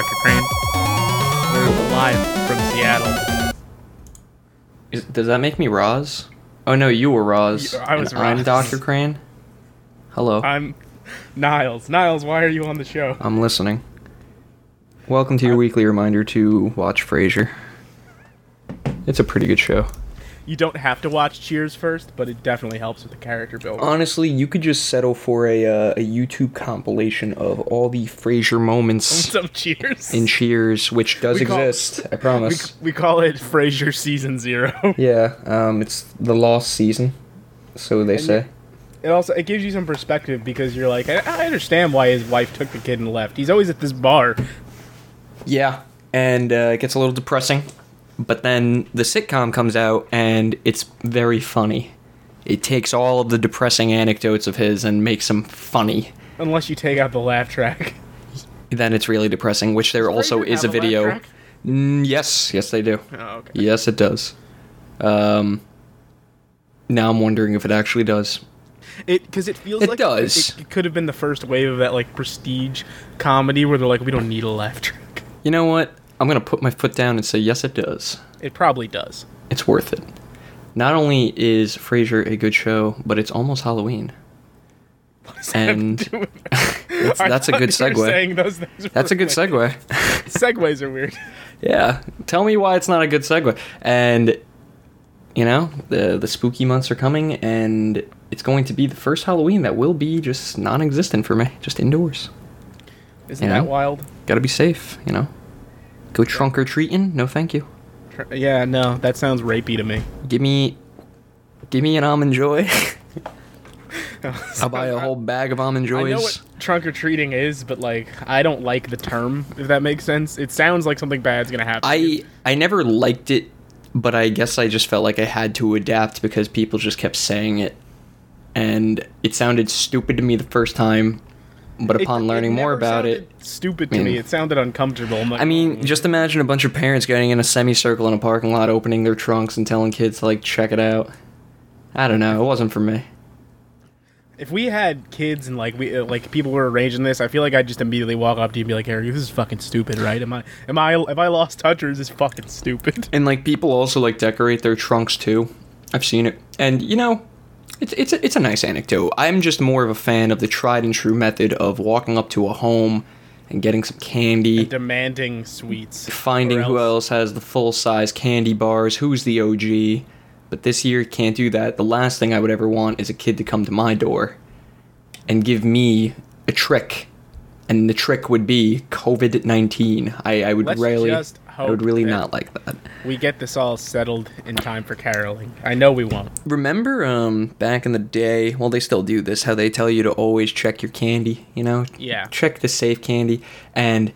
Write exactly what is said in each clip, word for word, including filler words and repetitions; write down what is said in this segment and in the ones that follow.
Doctor Crane. We're live from Seattle. Is, does that make me Roz? Oh no, you were Roz. I was and I'm Roz. Doctor Crane. Hello. I'm Niles. Niles, why are you on the show? I'm listening. Welcome to your weekly reminder to watch Frasier. It's a pretty good show. You don't have to watch Cheers first, but it definitely helps with the character building. Honestly, you could just settle for a uh, a YouTube compilation of all the Frasier moments Some Cheers. in Cheers, which does We call- exist. I we, promise. we call it Frasier Season Zero. Yeah, um, it's the lost season, so they And say. It also it gives you some perspective because you're like, I, I understand why his wife took the kid and left. He's always at this bar. Yeah, and uh, it gets a little depressing, but then the sitcom comes out, and it's very funny. It takes all of the depressing anecdotes of his and makes them funny. Unless you take out the laugh track. Then it's really depressing, which there Does also Frasier is a have a laugh video. track? Mm, yes, yes they do. Oh, okay. Yes, it does. Um, now I'm wondering if it actually does. It because it feels It like does. It, it could have been the first wave of that like prestige comedy where they're like, we don't need a laugh track. You know what? I'm gonna put my foot down and say yes, it does. It probably does. It's worth it. Not only is Frasier a good show, but it's almost Halloween. What does that have to And do with that? that's, I that's a thought good you were segue. saying those things That's a were good like- segue. Segues are weird. Yeah, tell me why it's not a good segue. And you know, the the spooky months are coming, and it's going to be the first Halloween that will be just non-existent for me, just indoors. Isn't You that know? wild? Got to be safe, you know. Go trunk or treating? No, thank you. Tr- Yeah, no, that sounds rapey to me. Give me, give me an almond joy. I'll buy a whole bag of almond I joys. know what trunk or treating is, but like, I don't like the term. If that makes sense, it sounds like something bad's gonna happen. I I never liked it, but I guess I just felt like I had to adapt because people just kept saying it, and it sounded stupid to me the first time. But It- upon it learning more never about sounded it, stupid to I mean- me. It sounded uncomfortable. I'm like, I mean, oh. just imagine a bunch of parents getting in a semicircle in a parking lot, opening their trunks and telling kids to like check it out. I don't know. It wasn't for me. if we had kids and like we uh, like people were arranging this, I feel like I'd just immediately walk up to you and be like, "Harry, this is fucking stupid, right? Am I am I have I lost touch or is this fucking stupid?" And like people also like decorate their trunks too. I've seen it, and you know, it's it's a, it's a nice anecdote. I'm just more of a fan of the tried and true method of walking up to a home and getting some candy, Demanding sweets. finding Or who else has the full size candy bars, who's the O G. But this year can't do that. The last thing I would ever want is a kid to come to my door and give me a trick, and the trick would be COVID nineteen. I, I would Let's really, just I would hope really that- not like that. We get this all settled in time for caroling. I know we won't. Remember, um, back in the day, well, they still do this, how they tell you to always check your candy, you know? Yeah. Check the safe candy. And,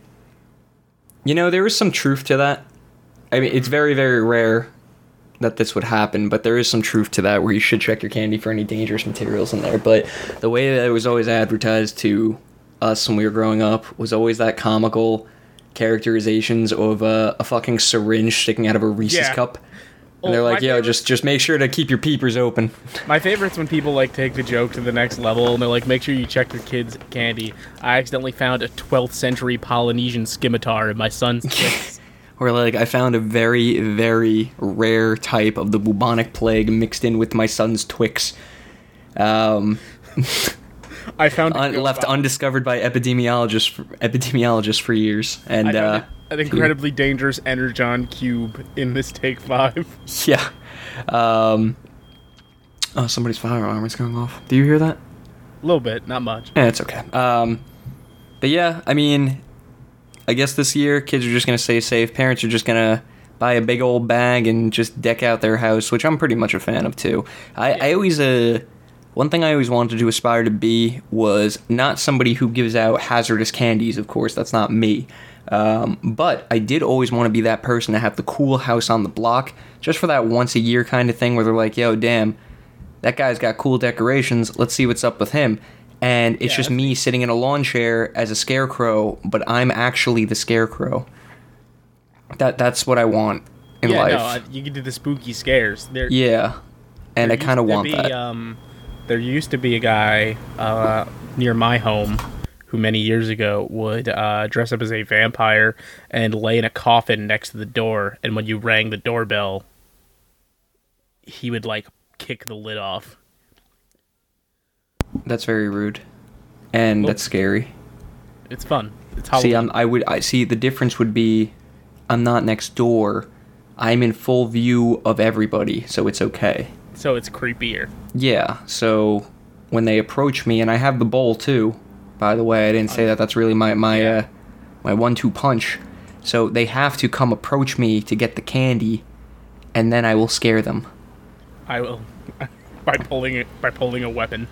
you know, there is some truth to that. I mean, it's very, very rare that this would happen, but there is some truth to that where you should check your candy for any dangerous materials in there. But the way that it was always advertised to us when we were growing up was always that comical characterizations of uh, a fucking syringe sticking out of a Reese's Yeah. cup. And Oh, they're my like, yo, favorite- just just make sure to keep your peepers open. My favorite's when people like take the joke to the next level and they're like, make sure you check your kids' candy. I accidentally found a twelfth century Polynesian scimitar in my son's Twix. Or like, I found a very, very rare type of the bubonic plague mixed in with my son's Twix. Um, I found a un- goat left bomb. undiscovered by epidemiologists for, epidemiologists for years. And I found uh, an incredibly dangerous Energon cube in this take five. yeah. Um, oh, somebody's fire alarm is going off. Do you hear that? A little bit, not much. Yeah, it's okay. Um, but yeah, I mean, I guess this year kids are just gonna stay safe. Parents are just gonna buy a big old bag and just deck out their house, which I'm pretty much a fan of too. I, I always uh, one thing I always wanted to aspire to be was not somebody who gives out hazardous candies. Of course, that's not me. Um, but I did always want to be that person to have the cool house on the block, just for that once a year kind of thing where they're like, yo, damn, that guy's got cool decorations. Let's see what's up with him. And it's Yeah, just that's- me sitting in a lawn chair as a scarecrow, but I'm actually the scarecrow. That that's what I want in yeah, life. no, uh, you can do the spooky scares. There, yeah, and there I kind of used to want be, that. Um, there used to be a guy uh, near my home who many years ago would uh, dress up as a vampire and lay in a coffin next to the door, and when you rang the doorbell, he would like kick the lid off. That's very rude, and Well, that's scary. It's fun. It's Halloween. See, I'm, I would I see the difference would be, I'm not next door. I'm in full view of everybody, so it's okay. So it's creepier. Yeah, so when they approach me, and I have the bowl too, by the way, I didn't say that. That's really my my Yeah. uh, my one-two punch. So they have to come approach me to get the candy, and then I will scare them. I will by pulling it by pulling a weapon.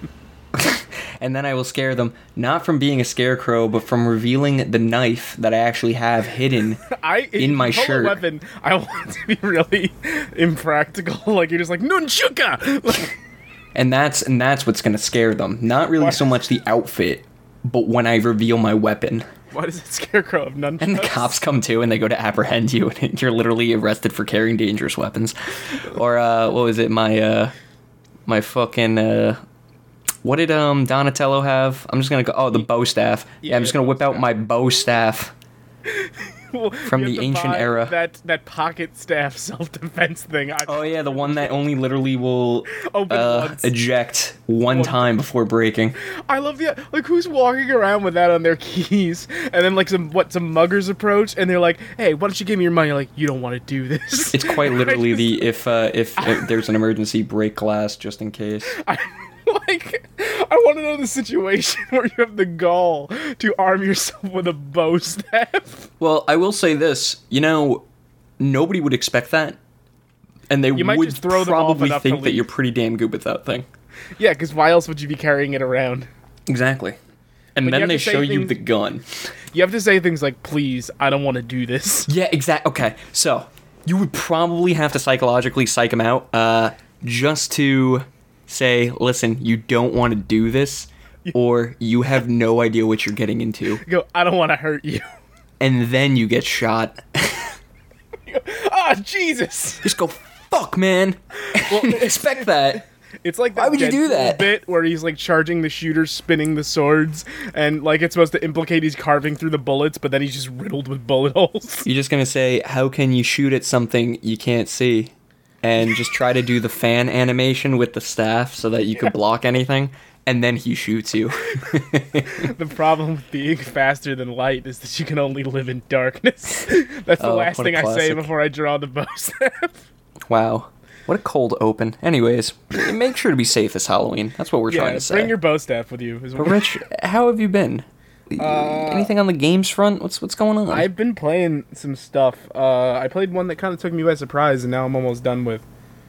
And then I will scare them, not from being a scarecrow, but from revealing the knife that I actually have hidden I in my pull a shirt. weapon. I want to be really impractical. Like you're just like nunchuka. Like, And that's and that's what's gonna scare them. Not really Why- so much the outfit, but when I reveal my weapon. what is it, scarecrow of nunchucks? And the cops come too, and they go to apprehend you, and you're literally arrested for carrying dangerous weapons. Or uh, what was it? My uh, my fucking uh, what did um Donatello have? I'm just gonna go. Oh, the bow staff. Yeah, Yeah, I'm just gonna whip out my bow staff. Well, from you the have to ancient buy era. That that pocket staff self defense thing. I, Oh yeah, the one that only literally will Open uh, once. eject one time before breaking. I love the like who's walking around with that on their keys, and then like some what some muggers approach, and they're like, "Hey, why don't you give me your money?" Like, you don't want to do this. It's quite literally I the if uh, if, if there's an emergency, break glass just in case. I, like, I want to know the situation where you have the gall to arm yourself with a bow staff. Well, I will say this. You know, nobody would expect that, and they You might would just throw them off probably enough to think that leave. you're pretty damn good with that thing. Yeah, because why else would you be carrying it around? Exactly. And But you then have they to say show you things- the gun. You have to say things like, "Please, I don't want to do this." Yeah, exact. Okay, so you would probably have to psychologically psych them out, uh, just to say, listen, you don't want to do this, or you have no idea what you're getting into, Go, "I don't want to hurt you." and then you get shot. Ah, Jesus! Just go, fuck, man. Well, expect that. It's like that Why would you do Deadpool that? bit where he's like charging the shooter, spinning the swords, and like it's supposed to implicate he's carving through the bullets, but then he's just riddled with bullet holes. You're just gonna say, how can you shoot at something you can't see? And just try to do the fan animation with the staff so that you could block anything, and then he shoots you. The problem with being faster than light is that you can only live in darkness. That's the Oh, last what a thing I say classic. before I draw the bow staff. Wow. What a cold open. Anyways, make sure to be safe this Halloween. That's what we're trying Yeah, to say. bring your bow staff with you. Is But what Rich, how have you been? Anything on the games front? What's what's going on? I've been playing some stuff. Uh, I played one that kind of took me by surprise, and now I'm almost done with.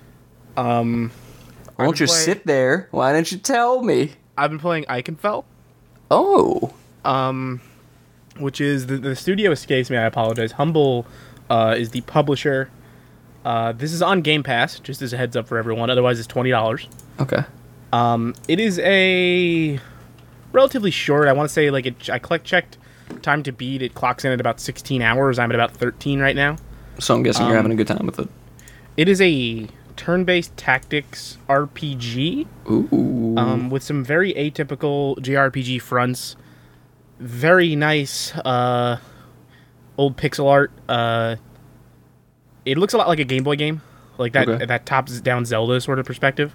Um, Why don't you play- sit there? Why don't you tell me? I've been playing Eichenfeld. Oh. um, which is the, the studio escapes me. I apologize. Humble uh, is the publisher. Uh, this is on Game Pass, just as a heads up for everyone. Otherwise, it's twenty dollars. Okay. Um, it is a relatively short. I want to say like it, I collect checked time to beat. It clocks in at about sixteen hours. I'm at about thirteen right now. So I'm guessing you're Um, having a good time with it. It is a turn-based tactics R P G. Ooh. Um, with some very atypical J R P G fronts. Very nice, uh, old pixel art. Uh, it looks a lot like a Game Boy game, like that Okay. that tops-down Zelda sort of perspective.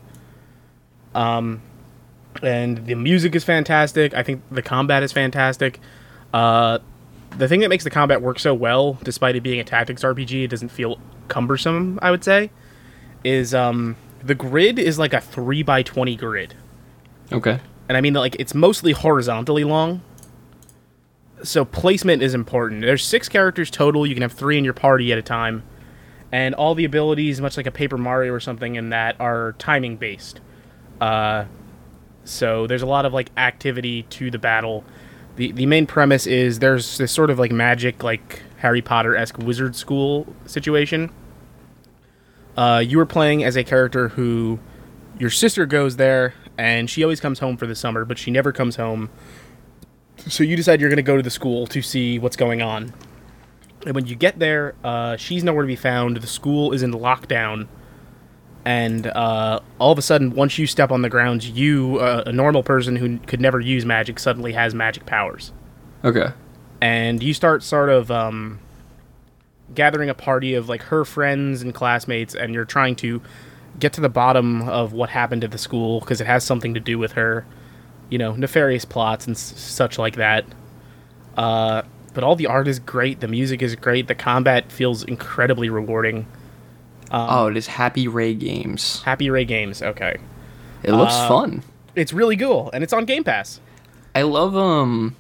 Um, and the music is fantastic. I think the combat is fantastic. Uh, the thing that makes the combat work so well, despite it being a tactics R P G, it doesn't feel cumbersome, I would say, is um, the grid is like a three by twenty grid. Okay. And I mean, like, it's mostly horizontally long. So placement is important. There's six characters total. You can have three in your party at a time. And all the abilities, much like a Paper Mario or something in that, are timing based. Uh, so there's a lot of, like, activity to the battle. The the main premise is there's this sort of, like, magic, like, Harry Potter-esque wizard school situation. Uh, you are playing as a character who... Your sister goes there, and she always comes home for the summer, but she never comes home. So you decide you're going to go to the school to see what's going on. And when you get there, uh, she's nowhere to be found. The school is in lockdown. and uh, all of a sudden, once you step on the ground, you, uh, a normal person who could never use magic, suddenly has magic powers. Okay. And you start sort of um, gathering a party of like her friends and classmates, and you're trying to get to the bottom of what happened at the school because it has something to do with her. You know, nefarious plots and s- such like that. Uh, but all the art is great. The music is great. The combat feels incredibly rewarding. Um, oh, it is Happy Ray Games. Happy Ray Games. Okay. It looks Uh, fun. It's really cool, and it's on Game Pass. I love um.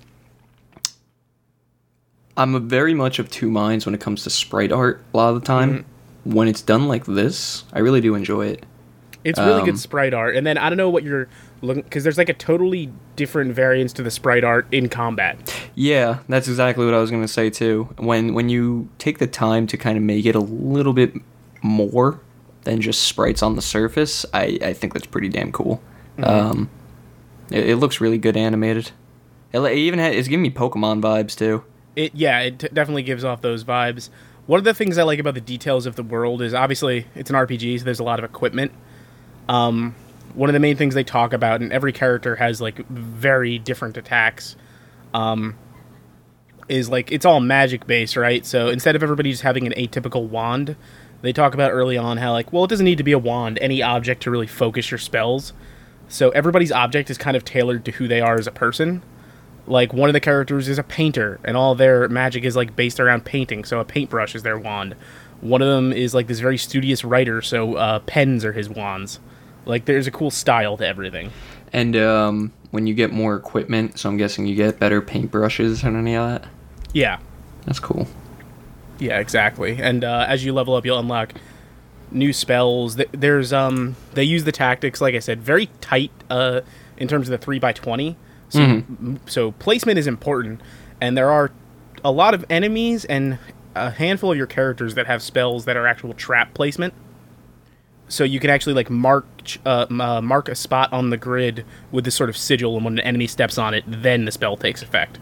I'm a very much of two minds when it comes to sprite art. A lot of the time, mm-hmm. when it's done like this, I really do enjoy it. It's really um, good sprite art, and then I don't know what you're looking because there's like a totally different variance to the sprite art in combat. Yeah, that's exactly what I was gonna say too. When when you take the time to kind of make it a little bit more than just sprites on the surface, I, I think that's pretty damn cool. Mm-hmm. Um, it, it looks really good animated. It, it even ha- it's giving me Pokemon vibes too. It yeah, it t- definitely gives off those vibes. One of the things I like about the details of the world is obviously it's an R P G, so there's a lot of equipment. Um, one of the main things they talk about, and every character has like very different attacks, um, is like it's all magic based, right? So instead of everybody just having an atypical wand, they talk about early on how like, well, it doesn't need to be a wand, any object to really focus your spells. So everybody's object is kind of tailored to who they are as a person. Like, one of the characters is a painter, and all their magic is, like, based around painting, so a paintbrush is their wand. One of them is, like, this very studious writer, so uh, pens are his wands. Like, there's a cool style to everything. And um, when you get more equipment, so I'm guessing you get better paintbrushes and any of that? Yeah. That's cool. Yeah, exactly. And uh, as you level up, you'll unlock new spells. There's, um, they use the tactics, like I said, very tight uh, in terms of the three by twenty. So, mm-hmm. so placement is important, and there are a lot of enemies and a handful of your characters that have spells that are actual trap placement. So you can actually like mark uh, uh, mark a spot on the grid with this sort of sigil, and when an enemy steps on it, then the spell takes effect.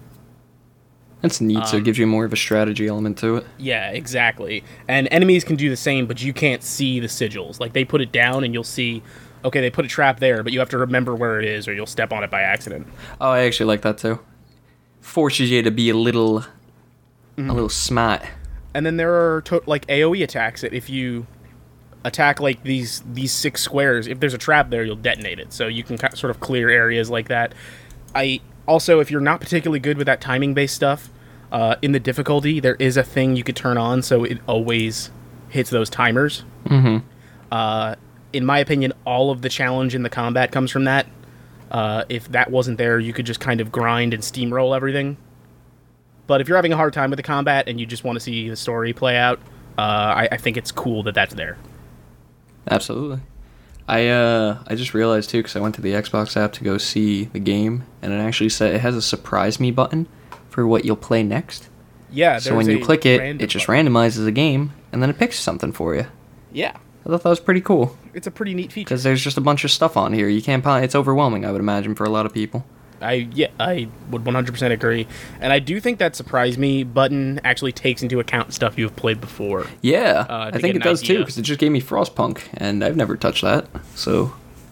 That's neat, Um, so it gives you more of a strategy element to it. Yeah, exactly. And enemies can do the same, but you can't see the sigils. Like, they put it down, and you'll see... Okay, they put a trap there, but you have to remember where it is or you'll step on it by accident. Oh, I actually like that too. Forces you to be a little, mm. a little smart. And then there are to- like AoE attacks that if you attack like these these six squares, if there's a trap there, you'll detonate it. So you can kind of sort of clear areas like that. I also, if you're not particularly good with that timing-based stuff, uh, in the difficulty, there is a thing you could turn on so it always hits those timers. Mm-hmm. Uh... In my opinion, all of the challenge in the combat comes from that. Uh, if that wasn't there, you could just kind of grind and steamroll everything. But if you're having a hard time with the combat and you just want to see the story play out, uh, I, I think it's cool that that's there. Absolutely. I uh, I just realized, too, because I went to the Xbox app to go see the game, and it actually said it has a surprise me button for what you'll play next. Yeah, so when you click it, it just button. randomizes a game, and then it picks something for you. Yeah. I thought that was pretty cool. It's a pretty neat feature. Because there's just a bunch of stuff on here. You can't. It's overwhelming, I would imagine, for a lot of people. I yeah, I would one hundred percent agree. And I do think that surprise me button actually takes into account stuff you've played before. Yeah, uh, I think it does idea. too, because it just gave me Frostpunk, and I've never touched that. So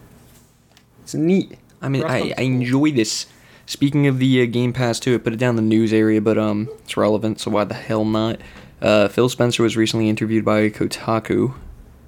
it's neat. I mean, I, I enjoy this. Speaking of the uh, Game Pass too, I put it down the news area, but um, it's relevant, so why the hell not? Uh, Phil Spencer was recently interviewed by Kotaku.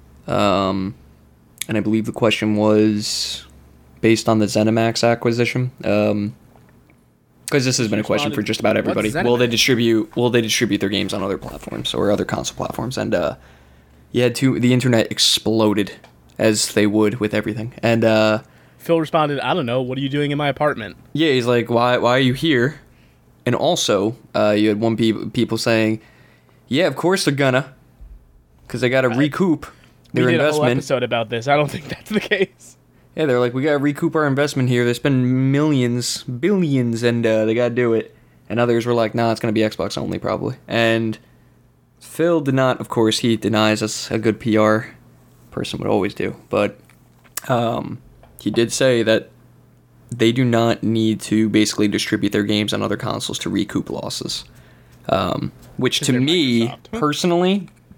Um, and I believe the question was based on the ZeniMax acquisition. Um, because this has been a question for just about everybody. Will they distribute? Will they distribute their games on other platforms or other console platforms? And uh, you had to. The internet exploded, as they would with everything. And uh, Phil responded, "I don't know. What are you doing in my apartment?" Yeah, he's like, "Why? Why are you here?" And also, uh, you had one pe- people saying, "Yeah, of course they're gonna, because they got to recoup." Their we did investment. a whole episode about this. I don't think that's the case. Yeah, they're like, we gotta recoup our investment here. They spend millions, billions, and uh, they gotta do it. And others were like, nah, it's gonna be Xbox only, probably. And Phil did not, of course, he denies us a good P R person would always do. But um, he did say that they do not need to basically distribute their games on other consoles to recoup losses. Um, which to me, personally...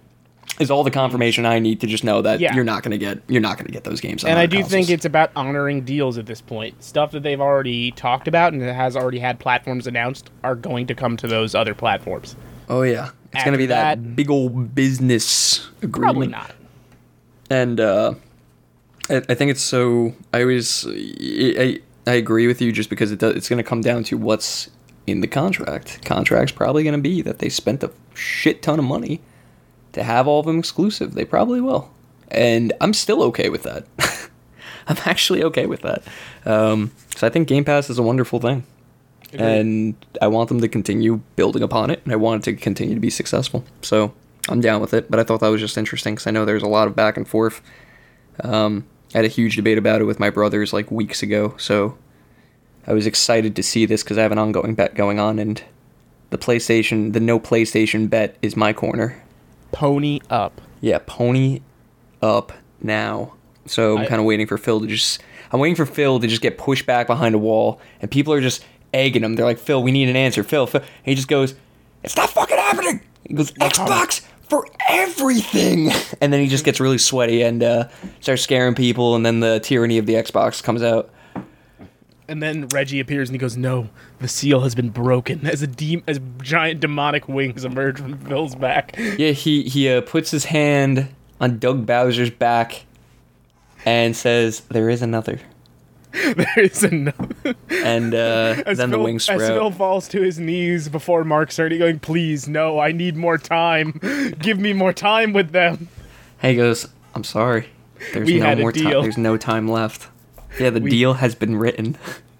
is all the confirmation I need to just know that Yeah. you're not going to get you're not going to get those games on And other I do consoles. think it's about honoring deals at this point. Stuff that they've already talked about and that has already had platforms announced are going to come to those other platforms. Oh yeah, it's going to be that, that- big old business agreement. Probably not. And uh, I, I think it's so. I always I, I agree with you just because it does, it's going to come down to what's in the contract. Contract's probably going to be that they spent a shit ton of money to have all of them exclusive. They probably will, and I'm still okay with that. I'm actually okay with that. Um, so I think Game Pass is a wonderful thing. Agreed. And I want them to continue building upon it, and I want it to continue to be successful. So I'm down with it, but I thought that was just interesting because I know there's a lot of back and forth. Um, I had a huge debate about it with my brothers like weeks ago, so I was excited to see this because I have an ongoing bet going on, and the PlayStation, the no PlayStation bet is my corner. Pony up. Yeah, pony up now. So I'm I- kind of waiting for Phil to just. I'm waiting for Phil to just get pushed back behind a wall, and people are just egging him. They're like, "Phil, we need an answer, Phil." Phil. And he just goes, "It's not fucking happening." He goes, "Xbox for everything," and then he just gets really sweaty and uh, starts scaring people, and then the tyranny of the Xbox comes out. And then Reggie appears and he goes, "No, the seal has been broken." As a de- as giant demonic wings emerge from Phil's back. Yeah, he he uh, puts his hand on Doug Bowser's back and says, "There is another." There is another. And uh, As then Phil, the wings as Phil sprout. falls to his knees before Mark started going, "Please, no, I need more time. Give me more time with them." He goes, "I'm sorry. There's We no had a more time. deal." There's no time left." Yeah, the We- deal has been written.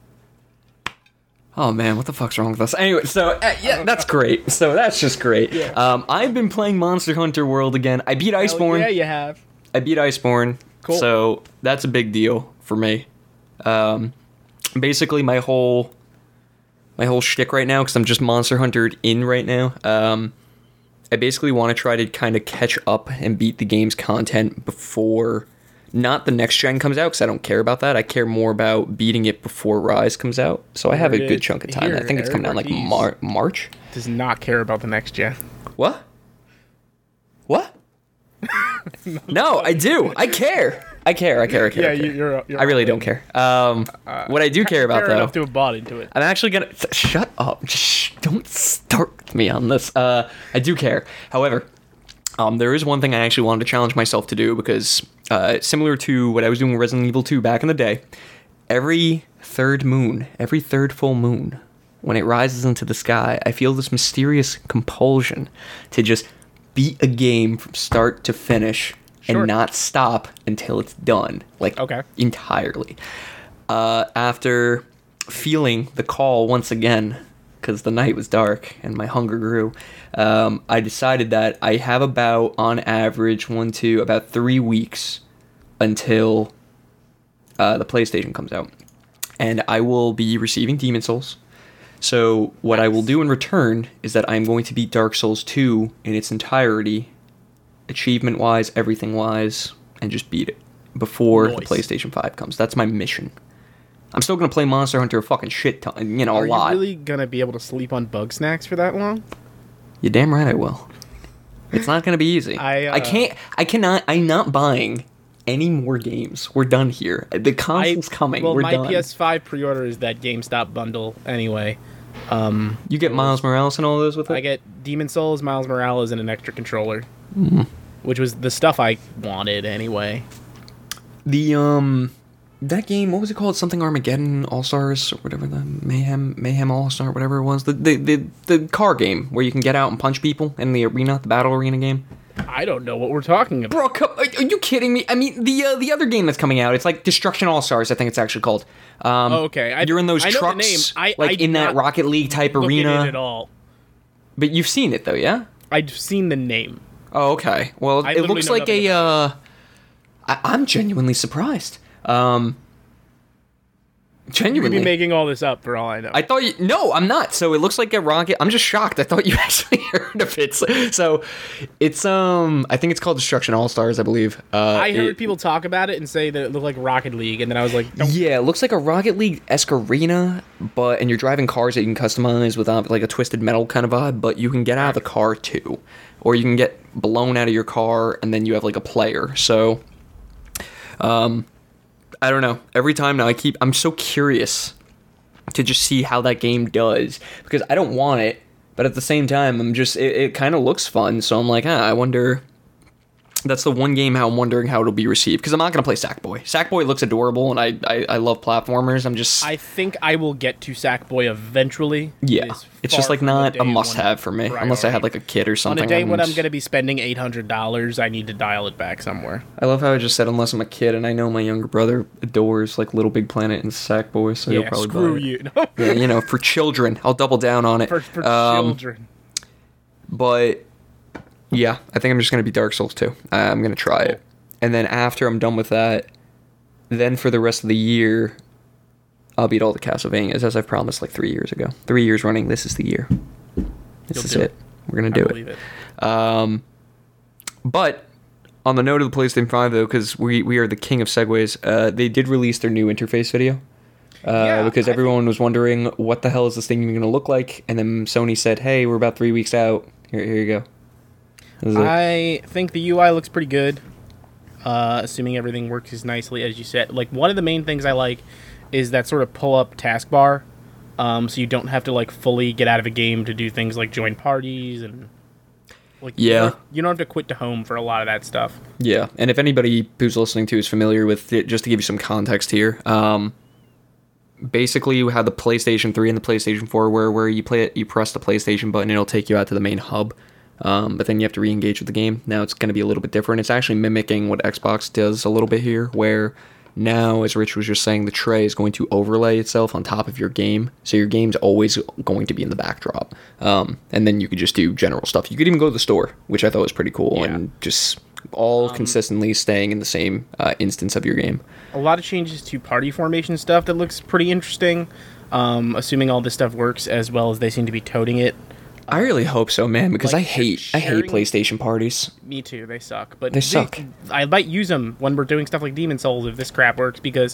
Oh man, what the fuck's wrong with us? Anyway, so uh, yeah, that's great. So that's just great. Yeah. Um, I've been playing Monster Hunter World again. I beat Hell Iceborne. yeah, you have. I beat Iceborne. Cool. So that's a big deal for me. Um, basically, my whole my whole shtick right now, because I'm just Monster Huntered in right now. Um, I basically want to try to kind of catch up and beat the game's content before, not the next gen comes out, because I don't care about that. I care more about beating it before Rise comes out. So I have a Here it good is. chunk of time. I Here, think it's coming out like Eric Mar- March. Does not care about the next gen. What? What? No, I do. I care. I care. I care. I care. Yeah, I, care. you- you're- you're I really all don't in. care. Um, what I do care about Fair though, enough to have bought into it. I'm actually gonna th- shut up. Shh, don't start with me on this. Uh, I do care. However, um, there is one thing I actually wanted to challenge myself to do because, uh, similar to what I was doing with Resident Evil two back in the day, every third moon, every third full moon, when it rises into the sky, I feel this mysterious compulsion to just beat a game from start to finish Sure. and not stop until it's done, like Okay. entirely. Uh, after feeling the call once again, because the night was dark and my hunger grew, um, I decided that I have about, on average, one, two, about three weeks until uh, the PlayStation comes out. And I will be receiving Demon Souls. So what I will do in return is that I'm going to beat Dark Souls two in its entirety, achievement-wise, everything-wise, and just beat it before the Nice. PlayStation five comes. That's my mission. I'm still gonna play Monster Hunter a fucking shit ton, you know, Are a lot. you really gonna be able to sleep on bug snacks for that long? You're damn right I will. It's not gonna be easy. I, uh, I can't. I cannot. I'm not buying any more games. We're done here. The console's I, coming. Well, We're my done. P S five pre-order is that GameStop bundle anyway. Um, You get Miles Morales and all those with it. I get Demon Souls, Miles Morales, and an extra controller, Mm-hmm. which was the stuff I wanted anyway. The um that game, what was it called? Something Armageddon All Stars or whatever, the Mayhem Mayhem All Star, whatever it was. The, the the the car game where you can get out and punch people in the arena, the battle arena game. I don't know what we're talking about. Bro, co- are are you kidding me? I mean, the uh, the other game that's coming out, it's like Destruction All Stars, I think it's actually called. Um, Oh, okay. I- you're in those I know the trucks, name. I- like I in did that not Rocket League type Look at it arena. at all. But you've seen it though, yeah? I've seen the name. Oh, okay. Well, I it literally looks know like nothing a. Uh, I, I'm genuinely surprised. Um, You could Genuinely. be making all this up for all I know. I thought you, no, I'm not. So it looks like a rocket. I'm just shocked. I thought you actually heard of it. So, so it's um, I think it's called Destruction All Stars, I believe. Uh, I heard it, people talk about it and say that it looked like Rocket League, and then I was like, don't. Yeah, it looks like a Rocket League-esque arena, but and you're driving cars that you can customize with uh, like a Twisted Metal kind of vibe. But you can get out of the car too, or you can get blown out of your car, and then you have like a player. So, um, I don't know. Every time now, I keep. I'm so curious to just see how that game does, because I don't want it, but at the same time, I'm just, it, it kind of looks fun, so I'm like, ah, I wonder, that's the one game how I'm wondering how it'll be received, because I'm not going to play Sackboy. Sackboy looks adorable, and I, I, I love platformers, I'm just... I think I will get to Sackboy eventually. Yeah, It is it's just far like from not day a one must-have for me, priority. unless I had like a kid or something. On a day I'm when I'm just- going to be spending eight hundred dollars, I need to dial it back somewhere. I love how I just said unless I'm a kid, and I know my younger brother adores like Little Big Planet and Sackboy, so he'll Yeah, probably screw buy it. you. Yeah, you know, for children, I'll double down on it. for for Um, children. But yeah, I think I'm just gonna be Dark Souls two. Uh, I'm gonna try it, and then after I'm done with that, then for the rest of the year, I'll beat all the Castlevanias as I promised like three years ago. Three years running. This is the year. This You'll is do it. it. We're gonna I do believe it. it. Um, but on the note of the PlayStation five though, because we we are the king of segues, uh, they did release their new interface video. Uh, Yeah, because I everyone was wondering what the hell is this thing even going to look like, and then Sony said, "Hey, we're about three weeks out. Here, here you go." This is it. I think the U I looks pretty good, uh, assuming everything works as nicely as you said. Like, one of the main things I like is that sort of pull-up taskbar, um, so you don't have to, like, fully get out of a game to do things like join parties and... Like, you Yeah. don't, you don't have to quit to home for a lot of that stuff. Yeah, and if anybody who's listening to is familiar with it, just to give you some context here, um, basically you have the PlayStation three and the PlayStation four where, where you play it, you press the PlayStation button, it'll take you out to the main hub, um, but then you have to re-engage with the game. Now it's going to be a little bit different. It's actually mimicking what Xbox does a little bit here, where now, as Rich was just saying, the tray is going to overlay itself on top of your game, so your game's always going to be in the backdrop, um, and then you could just do general stuff. You could even go to the store, which I thought was pretty cool, Yeah. and just all consistently staying in the same uh, instance of your game. A lot of changes to party formation stuff that looks pretty interesting, um, assuming all this stuff works as well as they seem to be toting it. I really hope so, man, because Like, I hate I hate sharing- PlayStation parties. Me too, they suck. But They suck. I might use them when we're doing stuff like Demon Souls if this crap works, because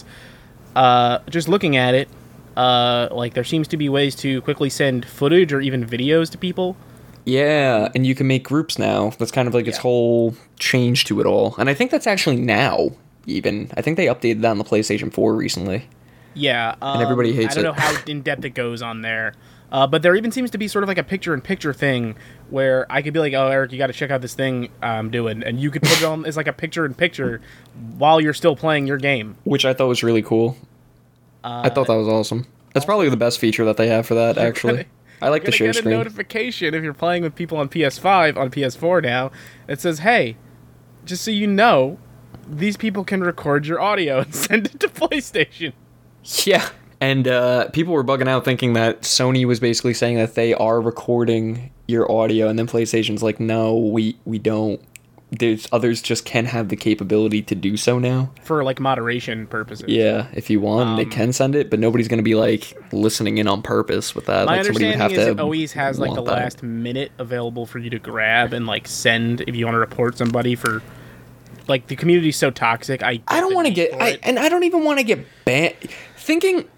uh, just looking at it, uh, like there seems to be ways to quickly send footage or even videos to people. Yeah, and you can make groups now. That's kind of like its Yeah. whole change to it all. And I think that's actually now, even. I think they updated that on the PlayStation four recently. Yeah, um, everybody hates I don't it. know how in depth it goes on there, uh, but there even seems to be sort of like a picture-in-picture thing where I could be like, "Oh, Eric, you got to check out this thing I'm doing," and you could put it on as like a picture-in-picture while you're still playing your game. Which I thought was really cool. Uh, I thought that was awesome. That's probably the best feature that they have for that, actually. gonna- I like the You're share gonna get a screen. notification if you're playing with people on P S five, on P S four now. It says, "Hey, just so you know, these people can record your audio and send it to PlayStation." Yeah. And uh, people were bugging out thinking that Sony was basically saying that they are recording your audio, and then PlayStation's like, no, we, we don't. There's others just can have the capability to do so now. For like moderation purposes. Yeah, if you want, they Um, can send it, but nobody's going to be like listening in on purpose with that. My like somebody would understanding have is to it always has like the want that. last minute available for you to grab and like send if you want to report somebody for. Like the community's so toxic. I I don't want to get, I, and I don't even want to get banned. Thinking,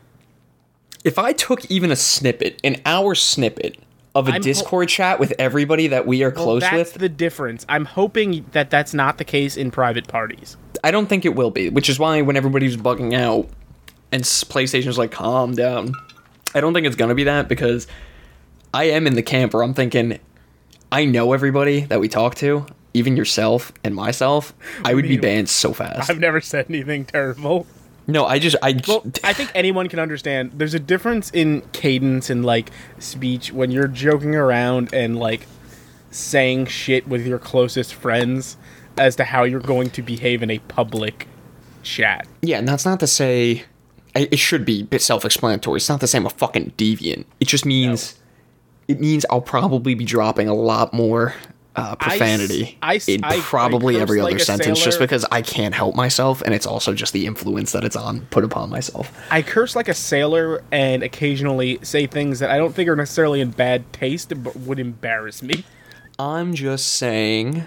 if I took even a snippet, an hour snippet of a I'm ho- Discord chat with everybody that we are well, close that's with, the difference. I'm hoping that that's not the case in private parties. I don't think it will be, which is why when everybody's bugging out and s- PlayStation's like, calm down, I don't think it's going to be that, because I am in the camp where I'm thinking, I know everybody that we talk to, even yourself and myself, I would be mean, banned so fast. I've never said anything terrible. No, I just, I, Well, I think anyone can understand. There's a difference in cadence and like speech when you're joking around and like saying shit with your closest friends as to how you're going to behave in a public chat. yeah, and that's not to say, I- it should be a bit self-explanatory. It's not to say I'm a fucking deviant. It just means, it means I'll probably be dropping a lot more uh, profanity I s- in I- I probably curse every like other a sentence just sailor. because I can't help myself, and it's also just the influence that it's on put upon myself. I curse like a sailor and occasionally say things that I don't think are necessarily in bad taste, but would embarrass me. I'm just saying,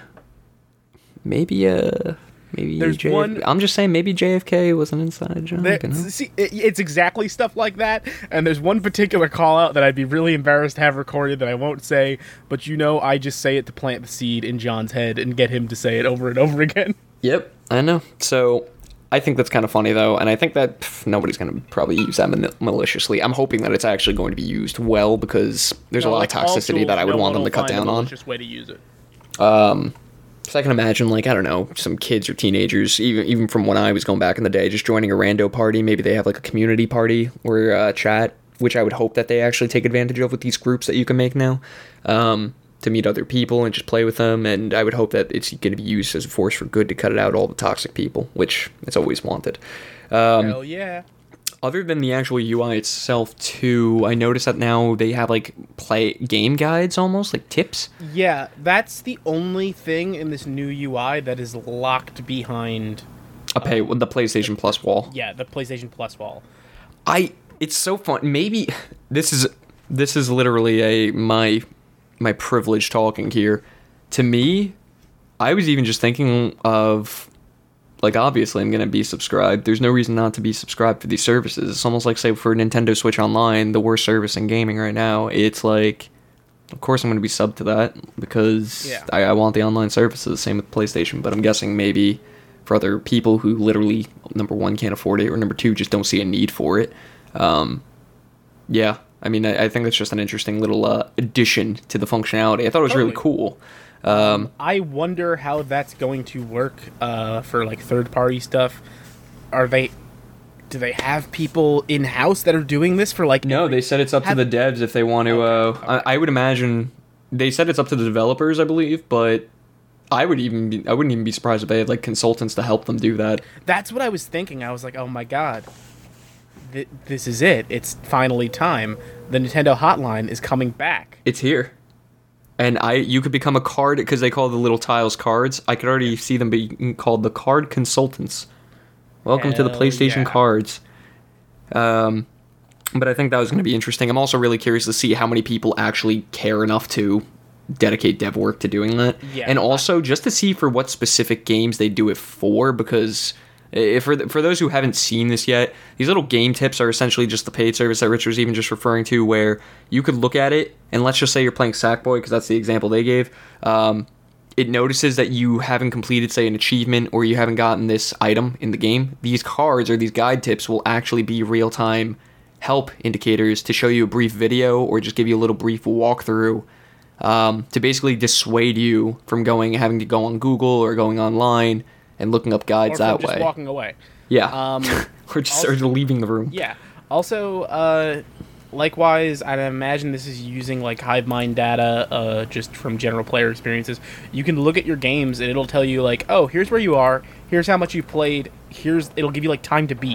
maybe uh, maybe There's J F- one- I'm just saying maybe J F K was an inside joke. There- You know? see, it, it's exactly stuff like that. And there's one particular call out that I'd be really embarrassed to have recorded that I won't say, but you know, I just say it to plant the seed in John's head and get him to say it over and over again. Yep, I know. So I think that's kind of funny though, and I think that pff, nobody's going to probably use that mal- maliciously. I'm hoping that it's actually going to be used well because there's No, a lot like, of all toxicity tools, that I would no want one them to will cut find down a on. malicious way to use it. So I can imagine, like, I don't know, some kids or teenagers, even even from when I was going back in the day, just joining a rando party. Maybe they have like a community party or uh, chat, which I would hope that they actually take advantage of with these groups that you can make now, um, to meet other people and just play with them. And I would hope that it's going to be used as a force for good to cut out all the toxic people, which it's always wanted. Um, Hell yeah. Other than the actual U I itself, too, I noticed that now they have like play game guides almost, like tips. Yeah, that's the only thing in this new U I that is locked behind, A pay the PlayStation Plus wall. yeah, the PlayStation Plus wall. I it's so fun. Maybe this is this is literally a my my privilege talking here. To me, I was even just thinking of, like, obviously I'm going to be subscribed. There's no reason not to be subscribed for these services. It's almost like, say, for Nintendo Switch Online, the worst service in gaming right now. It's like, of course I'm going to be subbed to that because Yeah. I, I want the online services. Same with PlayStation. But I'm guessing maybe for other people who literally, number one, can't afford it, or number two, just don't see a need for it. Um, yeah, I mean, I, I think that's just an interesting little uh, addition to the functionality. I thought it was really Totally. cool. Um, I wonder how that's going to work uh, for like third party stuff. Are they? Do they have people in house that are doing this for like? No, every- they said it's up Have- to the devs if they want to. Okay, Uh, okay. I, I would imagine they said it's up to the developers, I believe, but I would even be, I wouldn't even be surprised if they had like consultants to help them do that. That's what I was thinking. I was like, oh my god, Th- this is it. It's finally time. The Nintendo Hotline is coming back. It's here, and I you could become a card because they call the little tiles cards. I could already see them being called the card consultants. Welcome to the Hell PlayStation yeah. cards. Um, but I think that was going to be interesting. I'm also really curious to see how many people actually care enough to dedicate dev work to doing that. Yeah. And also just to see for what specific games they do it for, because if for, for those who haven't seen this yet, these little game tips are essentially just the paid service that Rich was even just referring to, where you could look at it, and let's just say you're playing Sackboy, because that's the example they gave. Um, it notices that you haven't completed, say, an achievement, or you haven't gotten this item in the game. These cards or these guide tips will actually be real-time help indicators to show you a brief video or just give you a little brief walkthrough, um, to basically dissuade you from going having to go on Google or going online and looking up guides Or from that just way. walking away. Yeah. Um, or just also- or leaving the room. Yeah. Also, uh, likewise, I'd imagine this is using like hive mind data, uh, just from general player experiences. You can look at your games and it'll tell you like, oh, here's where you are. Here's how much you've played. Here's it'll give you like time to beat.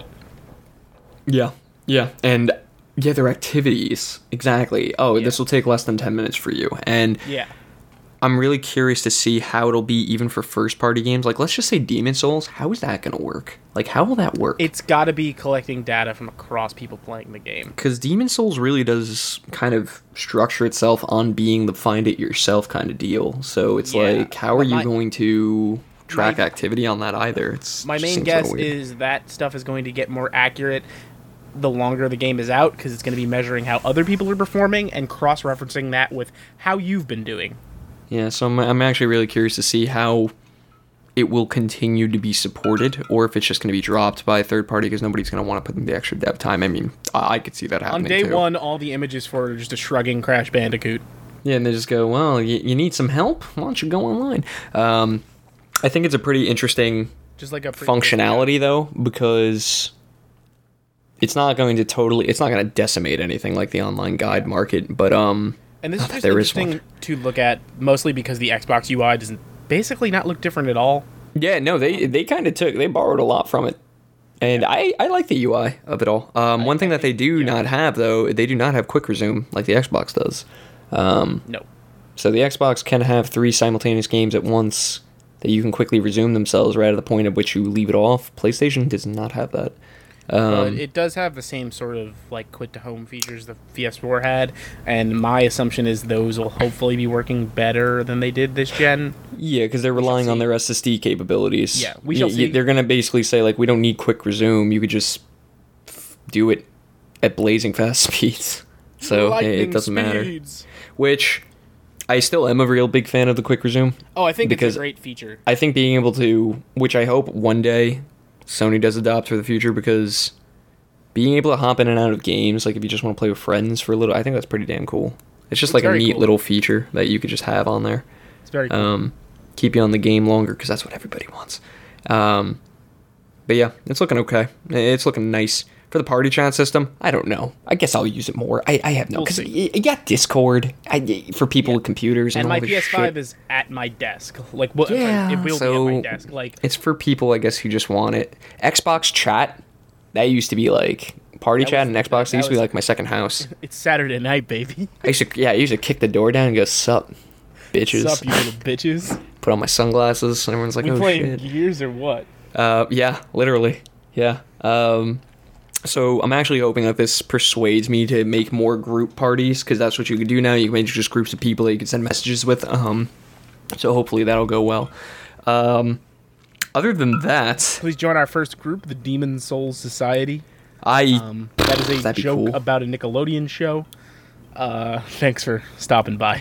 Yeah. Yeah. And yeah, their activities. Exactly. Oh, Yeah. this will take less than ten minutes for you. And Yeah. I'm really curious to see how it'll be even for first party games. Like, let's just say Demon Souls. How is that going to work? Like, how will that work? It's got to be collecting data from across people playing the game. Because Demon Souls really does kind of structure itself on being the find it yourself kind of deal. So it's Yeah, like, how are but you my- going to track my- activity on that either? It's My just main seems so guess weird. is that stuff is going to get more accurate the longer the game is out, because it's going to be measuring how other people are performing and cross-referencing that with how you've been doing. Yeah, so I'm, I'm actually really curious to see how it will continue to be supported, or if it's just going to be dropped by a third party because nobody's going to want to put in the extra dev time. I mean, I, I could see that On happening day too. one, all the images for it are just a shrugging Crash Bandicoot. Yeah, and they just go, well, you, you need some help? Why don't you go online? Um, I think it's a pretty interesting Just like a pre- functionality, though, because it's not going to totally, it's not going to decimate anything like the online guide Yeah. market, but um, And this is just there is interesting to look at, mostly because the Xbox U I doesn't basically not look different at all. yeah, no, they they kind of took, they borrowed a lot from it. And I, I like the U I of it all. Um, one thing that they do not have, though, they do not have quick resume like the Xbox does. Um, No. So the Xbox can have three simultaneous games at once that you can quickly resume themselves right at the point at which you leave it off. PlayStation does not have that. Um, uh, it does have the same sort of like quit to home features the P S four had, and my assumption is those will hopefully be working better than they did this gen. Yeah, because they're relying on their S S D capabilities. Yeah, we shall y- see. They're going to basically say, like, we don't need quick resume. You could just f- do it at blazing fast speeds. So it, it doesn't speeds. matter. Which, I still am a real big fan of the quick resume. Oh, I think because it's a great feature. I think being able to, which I hope one day Sony does adopt for the future, because being able to hop in and out of games, like if you just want to play with friends for a little, I think that's pretty damn cool. It's just It's like a very neat cool. little feature that you could just have on there. It's very cool. Um, keep you on the game longer, because that's what everybody wants. Um, but yeah, it's looking okay. It's looking nice. For the party chat system, I don't know. I guess I'll use it more. I, I have no, We'll because see. you got Discord I, for people with computers and, and all my this P S five shit. is at my desk. Like, what? Yeah, it will so be at my desk. Like, it's for people, I guess, who just want it. Xbox chat, that used to be like party That chat was- and Xbox. That that used to be was- like my second house. it's Saturday night, baby. I used to, yeah, I used to kick the door down and go, "Sup, bitches." What's up, you little bitches? Put on my sunglasses, and everyone's like, We "Oh playing shit." Gears or what? Uh, yeah, literally, yeah. Um, so I'm actually hoping that this persuades me to make more group parties, because that's what you can do now. You can make just groups of people that you can send messages with. Um, so hopefully that'll go well. Um, other than that, Please join our first group, the Demon Souls Society. I Um, that is a That'd be joke cool. about a Nickelodeon show. Uh, thanks for stopping by.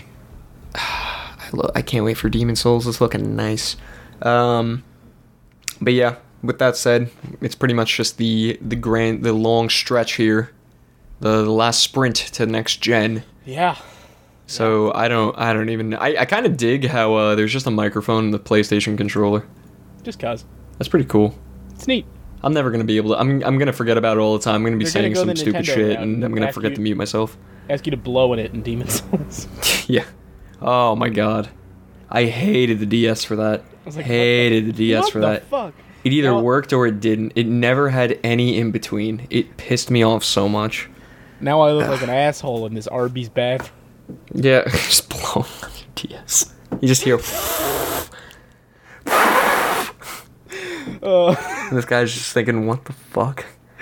I, lo- I can't wait for Demon Souls. It's looking nice. Um, but yeah, with that said, it's pretty much just the the grand, the long stretch here, the, the last sprint to next gen. Yeah. So I don't, I don't even. I, I kind of dig how uh, there's just a microphone in the PlayStation controller. Just cause. That's pretty cool. It's neat. I'm never gonna be able to. I'm I'm gonna forget about it all the time. I'm gonna be They're gonna saying go some the stupid Nintendo shit, route and I'm and gonna ask forget you- to mute myself. Ask you to blow in it in Demon Souls. Yeah. Oh my god. I hated the D S for that. was like, what hated the, D S what for the that. fuck? It either Now- worked or it didn't. It never had any in between. It pissed me off so much. Now I look like an asshole in this Arby's bath. Yeah, just blow on your D S. You just hear. Uh, And this guy's just thinking, what the fuck?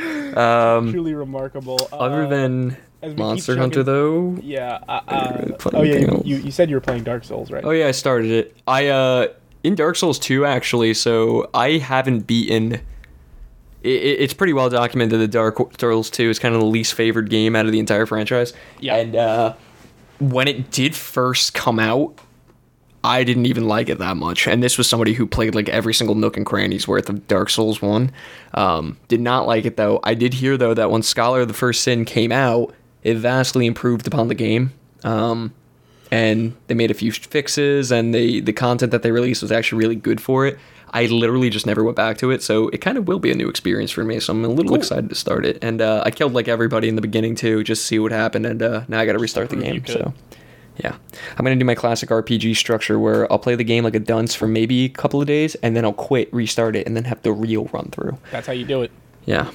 Um, truly remarkable. other Uh, than as we keep Monster Hunter, chugging- though. Yeah. Uh, I didn't really uh, play oh yeah. anything You, else. you you said you were playing Dark Souls, right? Oh yeah, I started it. I uh in Dark Souls two actually, so I haven't beaten. It, it's pretty well documented that Dark Souls two is kind of the least favored game out of the entire franchise. Yeah. And uh, when it did first come out, I didn't even like it that much. And this was somebody who played like every single nook and cranny's worth of Dark Souls one. Um, did not like it though. I did hear though that when Scholar of the First Sin came out, it vastly improved upon the game. Um, and they made a few fixes, and they the content that they released was actually really good for it. I literally just never went back to it, so it kind of will be a new experience for me. So I'm a little Cool. excited to start it. And uh, I killed like everybody in the beginning too, just to see what happened. And uh, now I got to restart the prove you game. could. So yeah, I'm gonna do my classic R P G structure where I'll play the game like a dunce for maybe a couple of days, and then I'll quit, restart it, and then have the real run through. That's how you do it. Yeah.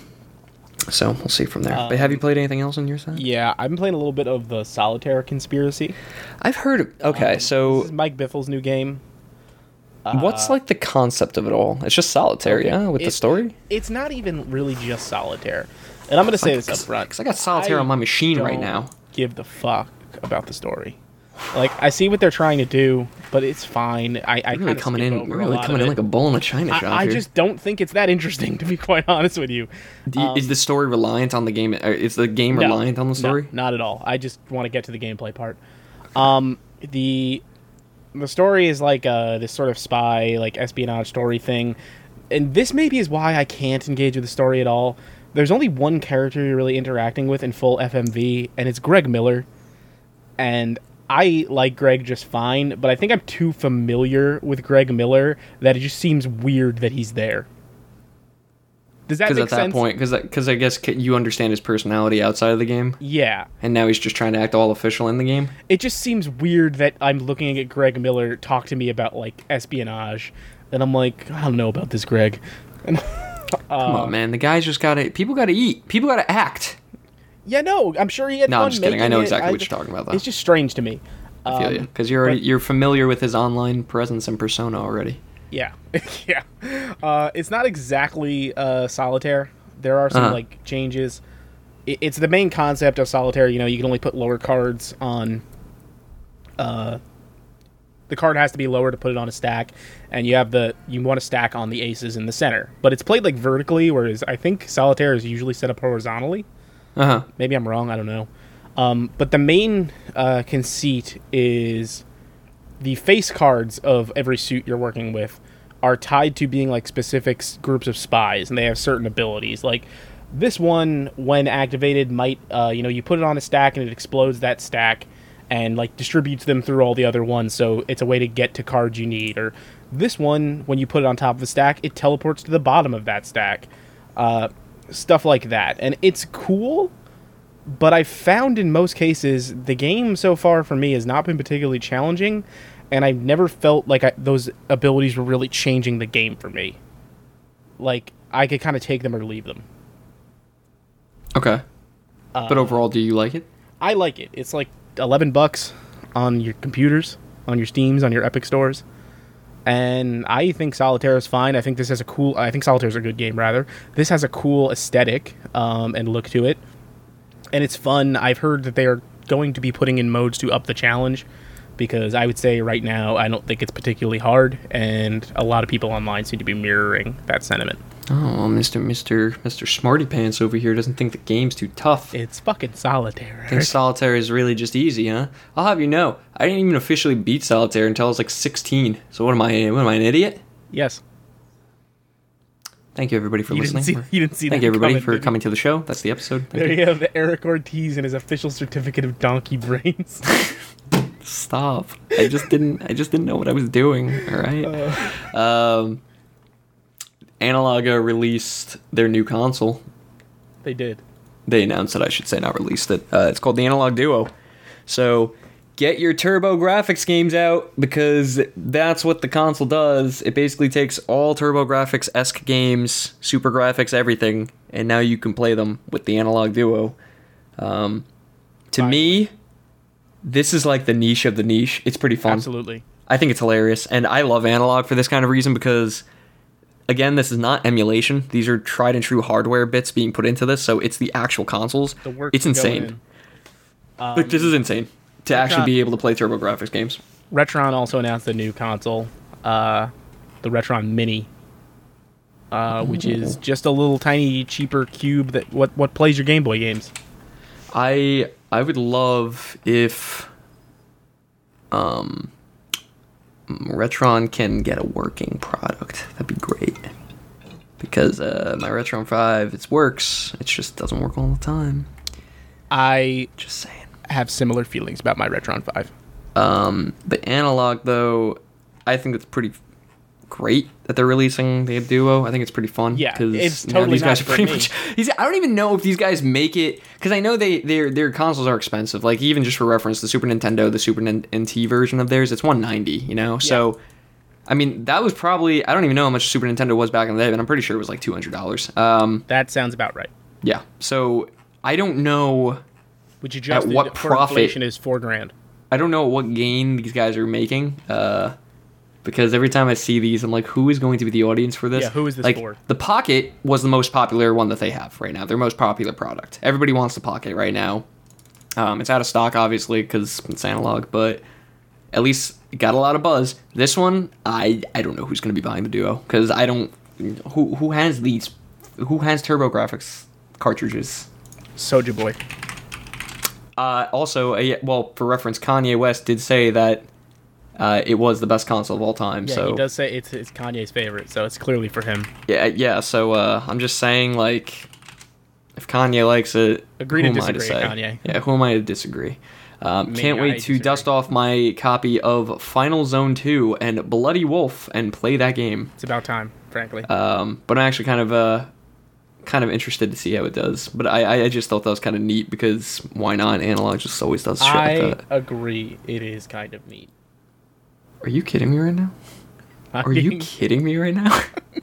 So we'll see from there. but have you played anything else on your side? Yeah, I've been playing a little bit of the Solitaire Conspiracy. I've heard. Okay, Um, so this is Mike Biffle's new game. what's Uh, like the concept of it all? It's just solitaire, yeah, with the It- story. It's not even really just Solitaire, and I'm going to say this up front. Because I got solitaire I on my machine right don't now. Give the fuck about the story. Like, I see what they're trying to do, but it's fine. I, I You're really kinda coming skip in. over You're a really lot coming of in it. like a bull in a china shop I, I here. just don't think it's that interesting, to be quite honest with you. Do you- um, is the story reliant on the game? uh, Is the game No, reliant on the no, story? not at all. I just want to get to the gameplay part. Um, the the story is like uh, this sort of spy, like espionage story thing, and this maybe is why I can't engage with the story at all. There's only one character you're really interacting with in full F M V, and it's Greg Miller. And I like Greg just fine, but I think I'm too familiar with Greg Miller that it just seems weird that he's there. Does that Because make at that sense? point, because I guess ca- you understand his personality outside of the game, Yeah. and now he's just trying to act all official in the game. It just seems weird that I'm looking at Greg Miller talk to me about like espionage, and I'm like, I don't know about this, Greg. And, Come on, man. The guy's just got to. People got to eat. People got to act. yeah, no, I'm sure he had No, fun I'm just kidding. I making know it. exactly what just- you're talking about, though. It's just strange to me. I feel Um, you because you're already, but- you're familiar with his online presence and persona already. Yeah, yeah. Uh, it's not exactly uh, solitaire. There are some Uh-huh. like changes. It, it's the main concept of solitaire. You know, you can only put lower cards on. Uh, the card has to be lower to put it on a stack, and you have the you want to stack on the aces in the center. But it's played like vertically, whereas I think solitaire is usually set up horizontally. Uh huh. Maybe I'm wrong. I don't know. Um, but the main uh, conceit is the face cards of every suit you're working with are tied to being like specific s- groups of spies, and they have certain abilities. Like this one, when activated, might uh, you know you put it on a stack and it explodes that stack and like distributes them through all the other ones. So it's a way to get to cards you need. Or this one, when you put it on top of a stack, it teleports to the bottom of that stack. Uh, stuff like that, and it's cool. But I've found in most cases, the game so far for me has not been particularly challenging, and I've never felt like I, those abilities were really changing the game for me. Like, I could kind of take them or leave them. Okay. Uh, But overall, do you like it? I like it. It's like eleven bucks on your computers, on your Steams, on your Epic stores. And I think Solitaire is fine. I think this has a cool... I think Solitaire is a good game, rather. This has a cool aesthetic um, and look to it. And it's fun. I've heard that they are going to be putting in modes to up the challenge, because I would say right now I don't think it's particularly hard, and a lot of people online seem to be mirroring that sentiment. Oh, well, Mister Mister Mister Smarty Pants over here doesn't think the game's too tough. It's fucking Solitaire. I think Solitaire is really just easy, huh? I'll have you know, I didn't even officially beat Solitaire until I was like sixteen. So what am I? What am I, an idiot? Yes. Thank you, everybody, for You listening. didn't see, you didn't see Thank that you, everybody, coming, for did you? coming to the show. That's the episode. Thank There you. you have the Eric Ortiz and his official certificate of donkey brains. Stop. I just didn't. I just didn't know what I was doing. All right. Um, Analoga released their new console. They did. They announced it, I should say, not released it. Uh, it's called the Analog Duo. So get your Turbo Graphics games out, because that's what the console does. It basically takes all Turbo Graphics-esque games, Super Graphics, everything, and now you can play them with the Analog Duo. Um, to me, this is like the niche of the niche. It's pretty fun. Absolutely. I think it's hilarious, and I love Analog for this kind of reason, because again, this is not emulation. These are tried and true hardware bits being put into this, so it's the actual consoles. The work It's to go insane. in. Um, Look, this is insane to actually Retron- be able to play TurboGrafx games. Retron also announced a new console, uh, the Retron Mini, uh, which is just a little tiny, cheaper cube that what what plays your Game Boy games. I I would love if um Retron can get a working product. That'd be great. Because uh, my Retron five, it works. It just doesn't work all the time. I Just saying. have similar feelings about my Retron five. Um, the Analog, though, I think it's pretty great that they're releasing the Duo. I think it's pretty fun. Yeah, 'cause it's now totally these guys not are for pretty me. much. These, I don't even know if these guys make it, because I know they their their consoles are expensive. Like, even just for reference, the Super Nintendo, the Super N T version of theirs, it's one ninety. You know, so. I mean, that was probably, I don't even know how much Super Nintendo was back in the day, but I'm pretty sure it was like two hundred dollars. Um, That sounds about right. yeah. So, I don't know, Which adjusted what for profit- inflation is four grand. I don't know what gain these guys are making, uh, because every time I see these, I'm like, who is going to be the audience for this? Yeah, who is this like, for? The Pocket was the most popular one that they have right now, their most popular product. Everybody wants the Pocket right now. Um, it's out of stock, obviously, because it's analog, but at least it got a lot of buzz. This one, I I don't know who's going to be buying the Duo, because I don't... Who who has these... Who has TurboGrafx cartridges? Soulja Boy. Uh, also, uh, yeah, well, for reference, Kanye West did say that uh, it was the best console of all time. Yeah, so he does say it's, it's Kanye's favorite, so it's clearly for him. yeah, yeah. So uh, I'm just saying, like, if Kanye likes it, Agree who to am I to disagree, say? Kanye. Yeah, who am I to disagree? Um, Maybe can't I wait to disagree. dust off my copy of Final Zone two and Bloody Wolf and play that game. It's about time, frankly. Um, but I'm actually kind of uh, kind of interested to see how it does. But I, I just thought that was kind of neat, because why not? Analog just always does shit I like that. agree. It is kind of neat. Are you kidding me right now? Are you kidding me right now?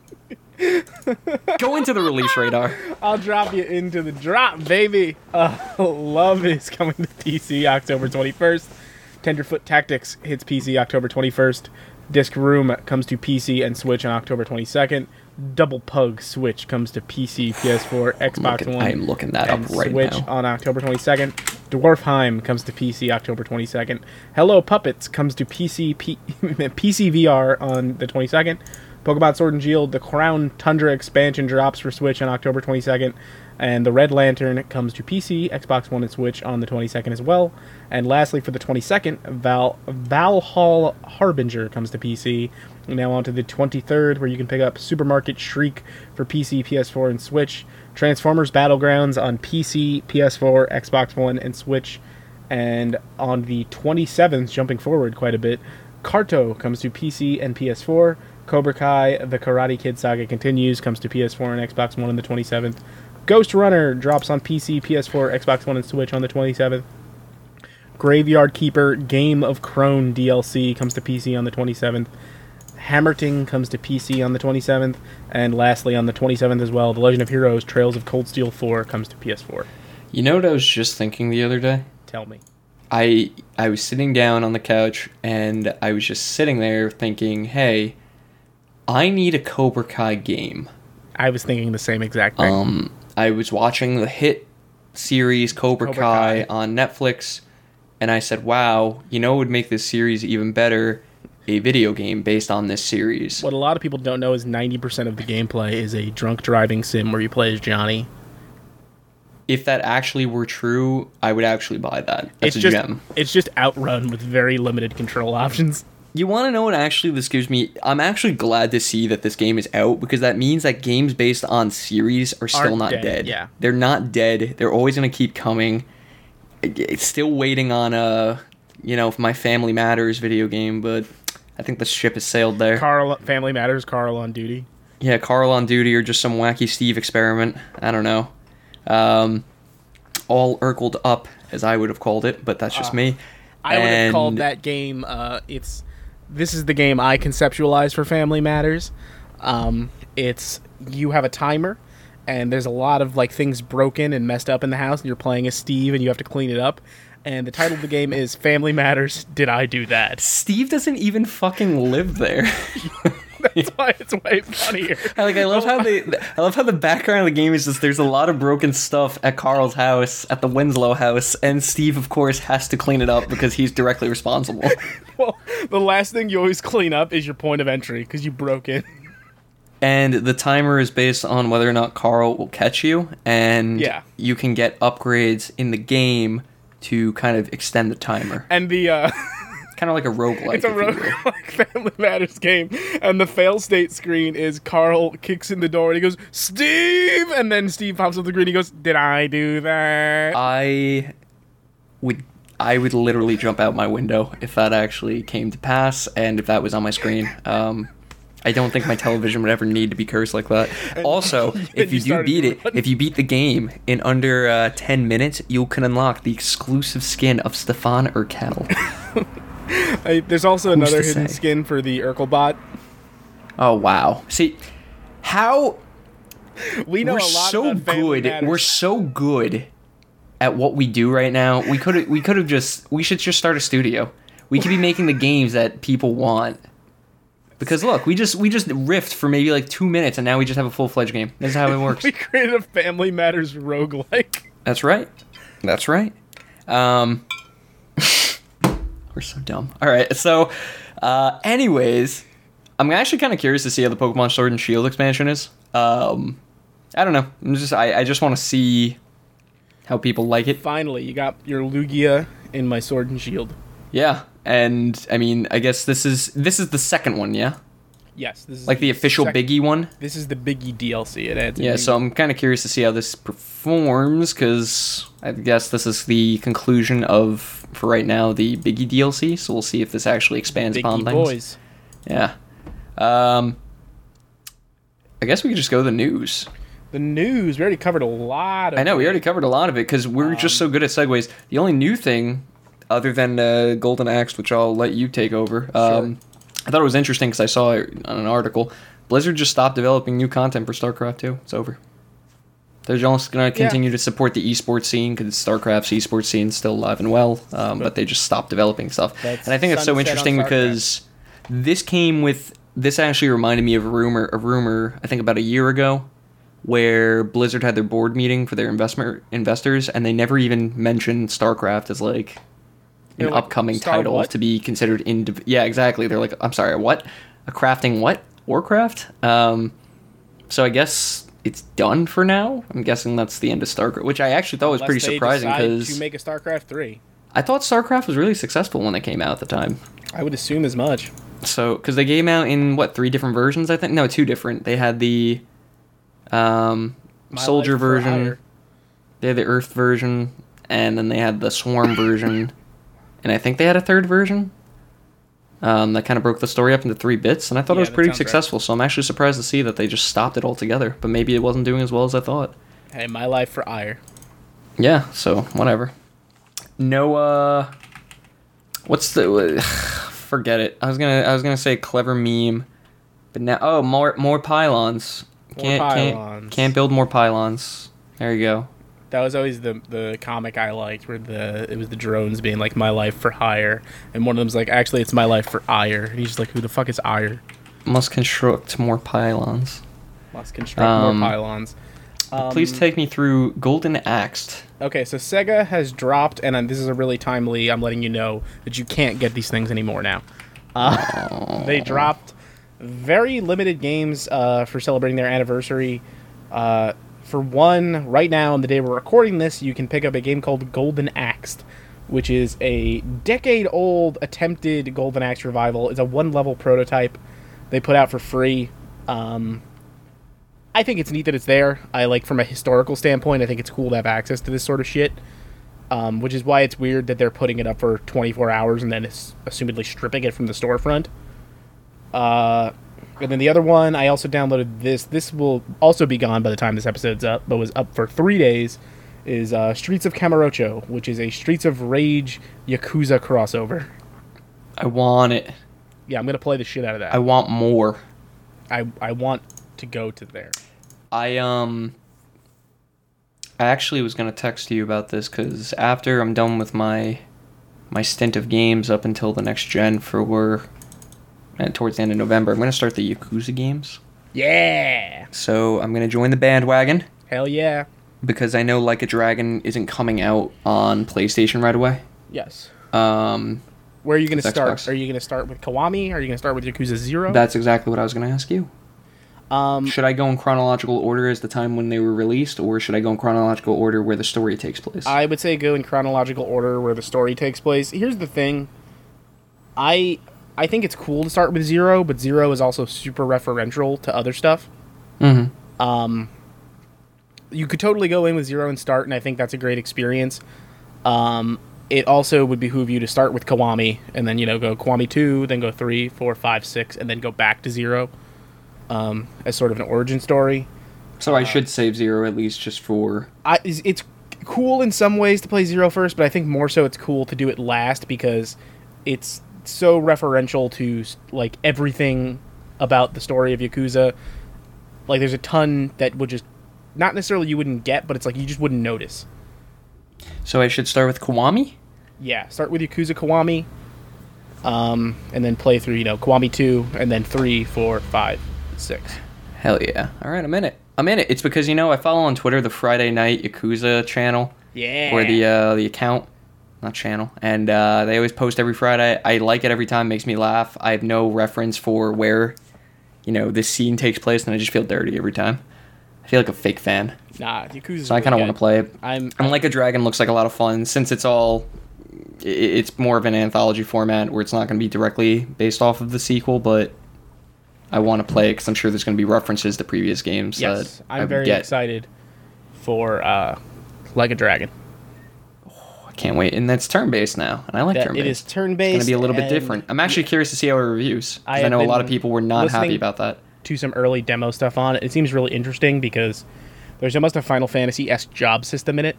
Go into the release radar. I'll drop you into the drop, baby. Uh, Love is coming to P C October twenty-first. Tenderfoot Tactics hits P C October twenty-first. Disc Room comes to P C and Switch on October twenty-second. Double Pug Switch comes to P C, P S four, Xbox looking, One, I am looking that and up right Switch now. on October twenty-second. Dwarfheim comes to P C October twenty-second. Hello Puppets comes to P C P, P C V R on the twenty-second. Pokemon Sword and Shield, the Crown Tundra expansion drops for Switch on October twenty-second. And the Red Lantern comes to P C, Xbox One, and Switch on the twenty-second as well. And lastly, for the twenty-second, Val Valhalla Harbinger comes to P C. Now on to the twenty-third, where you can pick up Supermarket Shriek for P C, P S four, and Switch. Transformers Battlegrounds on P C, P S four, Xbox One, and Switch. And on the twenty-seventh, jumping forward quite a bit, Karto comes to P C and P S four. Cobra Kai, the Karate Kid Saga Continues, comes to P S four and Xbox One on the twenty-seventh. Ghost Runner drops on P C, P S four, Xbox One, and Switch on the twenty-seventh. Graveyard Keeper Game of Crone D L C comes to P C on the twenty-seventh. Hammerting comes to P C on the twenty-seventh. And lastly, on the twenty-seventh as well, The Legend of Heroes Trails of Cold Steel four comes to P S four. You know what I was just thinking the other day? Tell me. I I was sitting down on the couch, and I was just sitting there thinking, hey, I need a Cobra Kai game. I was thinking the same exact thing. Um, I was watching the hit series Cobra, Cobra Kai, Kai on Netflix, and I said, wow, you know what would make this series even better? A video game based on this series. What a lot of people don't know is ninety percent of the gameplay is a drunk driving sim where you play as Johnny. If that actually were true, I would actually buy that. That's it's a just, gem. It's just Outrun with very limited control options. You want to know what actually this gives me? I'm actually glad to see that this game is out, because that means that games based on series are still Aren't not dead, dead. yeah. They're not dead. They're always going to keep coming. It's still waiting on a, you know, My Family Matters video game, but I think the ship has sailed there. Carl, Family Matters, Carl on Duty. Yeah, Carl on Duty, or just some wacky Steve experiment. I don't know. Um, all Urkeled up, as I would have called it, but that's just Uh, me. I would have And- called that game, uh, it's, this is the game I conceptualized for Family Matters. Um, it's, you have a timer, and there's a lot of, like, things broken and messed up in the house, and you're playing as Steve, and you have to clean it up. And the title of the game is Family Matters, Did I Do That? Steve doesn't even fucking live there. That's why it's way funnier. I like. I love how they. I love how the background of the game is just there's a lot of broken stuff at Carl's house, at the Winslow house, and Steve, of course, has to clean it up because he's directly responsible. Well, the last thing you always clean up is your point of entry, because you broke it. And the timer is based on whether or not Carl will catch you, and Yeah. you can get upgrades in the game to kind of extend the timer. And the, uh... Kind of like a roguelike. It's a if you will. roguelike Family Matters game, and the fail state screen is Carl kicks in the door and he goes, Steve! And then Steve pops up the screen and he goes, did I do that? I would I would literally jump out my window if that actually came to pass, and if that was on my screen. Um, I don't think my television would ever need to be cursed like that. Also, if you, you do started beat it, running. if you beat the game in under uh, ten minutes, you can unlock the exclusive skin of Stefan Urkel. I, there's also another to hidden say? skin for the Urkelbot. Oh wow! See how We know we're a lot so about Family good. Matters. We're so good at what we do right now. We could we could have just we should just start a studio. We could be making the games that people want. Because look, we just we just riffed for maybe like two minutes, and now we just have a full fledged game. This is how it works. We created a Family Matters roguelike. That's right. That's right. Um, we're so dumb. All right. So, uh, anyways, I'm actually kind of curious to see how the Pokemon Sword and Shield expansion is. Um, I don't know. I'm just I, I just want to see how people like it. Finally, you got your Lugia in my Sword and Shield. Yeah. And I mean, I guess this is this is the second one, yeah? Yes, this is Like the official sec- Biggie one? This is the Biggie D L C. It adds. a Yeah, new- so I'm kind of curious to see how this performs, because I guess this is the conclusion of, for right now, the Biggie D L C, so we'll see if this actually expands upon Biggie things. boys. Yeah. Um, I guess we could just go to the news. The news. We already covered a lot of I know, we it. already covered a lot of it, because we're Um, just so good at segues. The only new thing, other than uh, Golden Axe, which I'll let you take over, um, I thought it was interesting because I saw it on an article. Blizzard just stopped developing new content for StarCraft two. It's over. They're just going to continue yeah. to support the esports scene because StarCraft's esports scene is still alive and well, um, but they just stopped developing stuff. That's and I think it's so interesting because this came with this actually reminded me of a rumor, a rumor I think about a year ago, where Blizzard had their board meeting for their investment investors, and they never even mentioned StarCraft as like an like, upcoming Star title what? to be considered in. Yeah, exactly. They're like, I'm sorry, what? A crafting what? Warcraft? Um, so I guess it's done for now. I'm guessing that's the end of StarCraft, which I actually thought was Unless pretty surprising because you make a StarCraft three. I thought StarCraft was really successful when they came out at the time. I would assume as much. So, because they came out in what three different versions? I think no, two different. They had the um, soldier version, they had the Earth version, and then they had the Swarm version, and I think they had a third version. Um, that kind of broke the story up into three bits, and I thought yeah, it was pretty successful, right. So I'm actually surprised to see that they just stopped it altogether, but maybe it wasn't doing as well as I thought. Hey, my life for ire. Yeah, so, whatever. No, uh... What's the... Forget it. I was gonna I was gonna say clever meme, but now... Oh, more more pylons. More can't, pylons. Can't, can't build more pylons. There you go. That was always the the comic I liked, where the it was the drones being like, my life for hire, and one of them's like, actually, it's my life for ire. And he's just like, who the fuck is ire? Must construct more pylons. Must construct um, more pylons. Um, please take me through Golden Axe. Okay, so Sega has dropped, and this is a really timely, I'm letting you know, that you can't get these things anymore now. Uh, they dropped very limited games uh, for celebrating their anniversary. Uh... For one, right now, on the day we're recording this, you can pick up a game called Golden Axe, which is a decade-old attempted Golden Axe revival. It's a one-level prototype they put out for free. Um, I think it's neat that it's there. I like, from a historical standpoint, I think it's cool to have access to this sort of shit, um, which is why it's weird that they're putting it up for twenty-four hours and then it's assumedly stripping it from the storefront. Uh... And then the other one, I also downloaded this. This will also be gone by the time this episode's up, but was up for three days, is uh, Streets of Kamurocho, which is a Streets of Rage Yakuza crossover. I want it. Yeah, I'm going to play the shit out of that. I want more. I I want to go to there. I, um... I actually was going to text you about this, because after I'm done with my my stint of games up until the next gen for where... And towards the end of November, I'm going to start the Yakuza games. Yeah! So I'm going to join the bandwagon. Hell yeah. Because I know Like a Dragon isn't coming out on PlayStation right away. Yes. Um, Where are you going to start? Xbox. Are you going to start with Kiwami? Are you going to start with Yakuza Zero? That's exactly what I was going to ask you. Um, should I go in chronological order as the time when they were released, or should I go in chronological order where the story takes place? I would say go in chronological order where the story takes place. Here's the thing. I... I think it's cool to start with Zero, but Zero is also super referential to other stuff. Mm-hmm. Um, you could totally go in with Zero and start, and I think that's a great experience. Um, it also would behoove you to start with Kiwami, and then, you know, go Kiwami two, then go three, four, five, six, and then go back to Zero um, as sort of an origin story. So uh, I should save Zero at least just for... I, it's cool in some ways to play Zero first, but I think more so it's cool to do it last because it's... so referential to like everything about the story of Yakuza. Like there's a ton that would just not necessarily you wouldn't get, but it's like you just wouldn't notice. So I should start with Kiwami? Yeah, start with Yakuza Kiwami, um, and then play through, you know, Kiwami two, and then three, four, five, six. Hell yeah. All right, I'm in it. I'm in it. It's because, you know, I follow on Twitter the Friday Night Yakuza channel. Yeah. Or the, uh, the account. Not channel. And uh, they always post every Friday. I like it every time. Makes me laugh. I have no reference for where, you know, this scene takes place, and I just feel dirty every time. I feel like a fake fan. Nah, Yakuza. So I kind of want to play it. I'm, I'm Like a Dragon looks like a lot of fun. Since it's all... It's more of an anthology format where it's not going to be directly based off of the sequel, but I want to play it because I'm sure there's going to be references to previous games. Yes, that I'm I very get. excited for uh, Like a Dragon. Can't wait, and that's turn-based now, and I like that turn-based. It is turn-based. It's going to be a little bit different. I'm actually curious to see how it reviews. I, I know a lot of people were not happy about that. To some early demo stuff on it, it seems really interesting because there's almost a Final Fantasy-esque job system in it,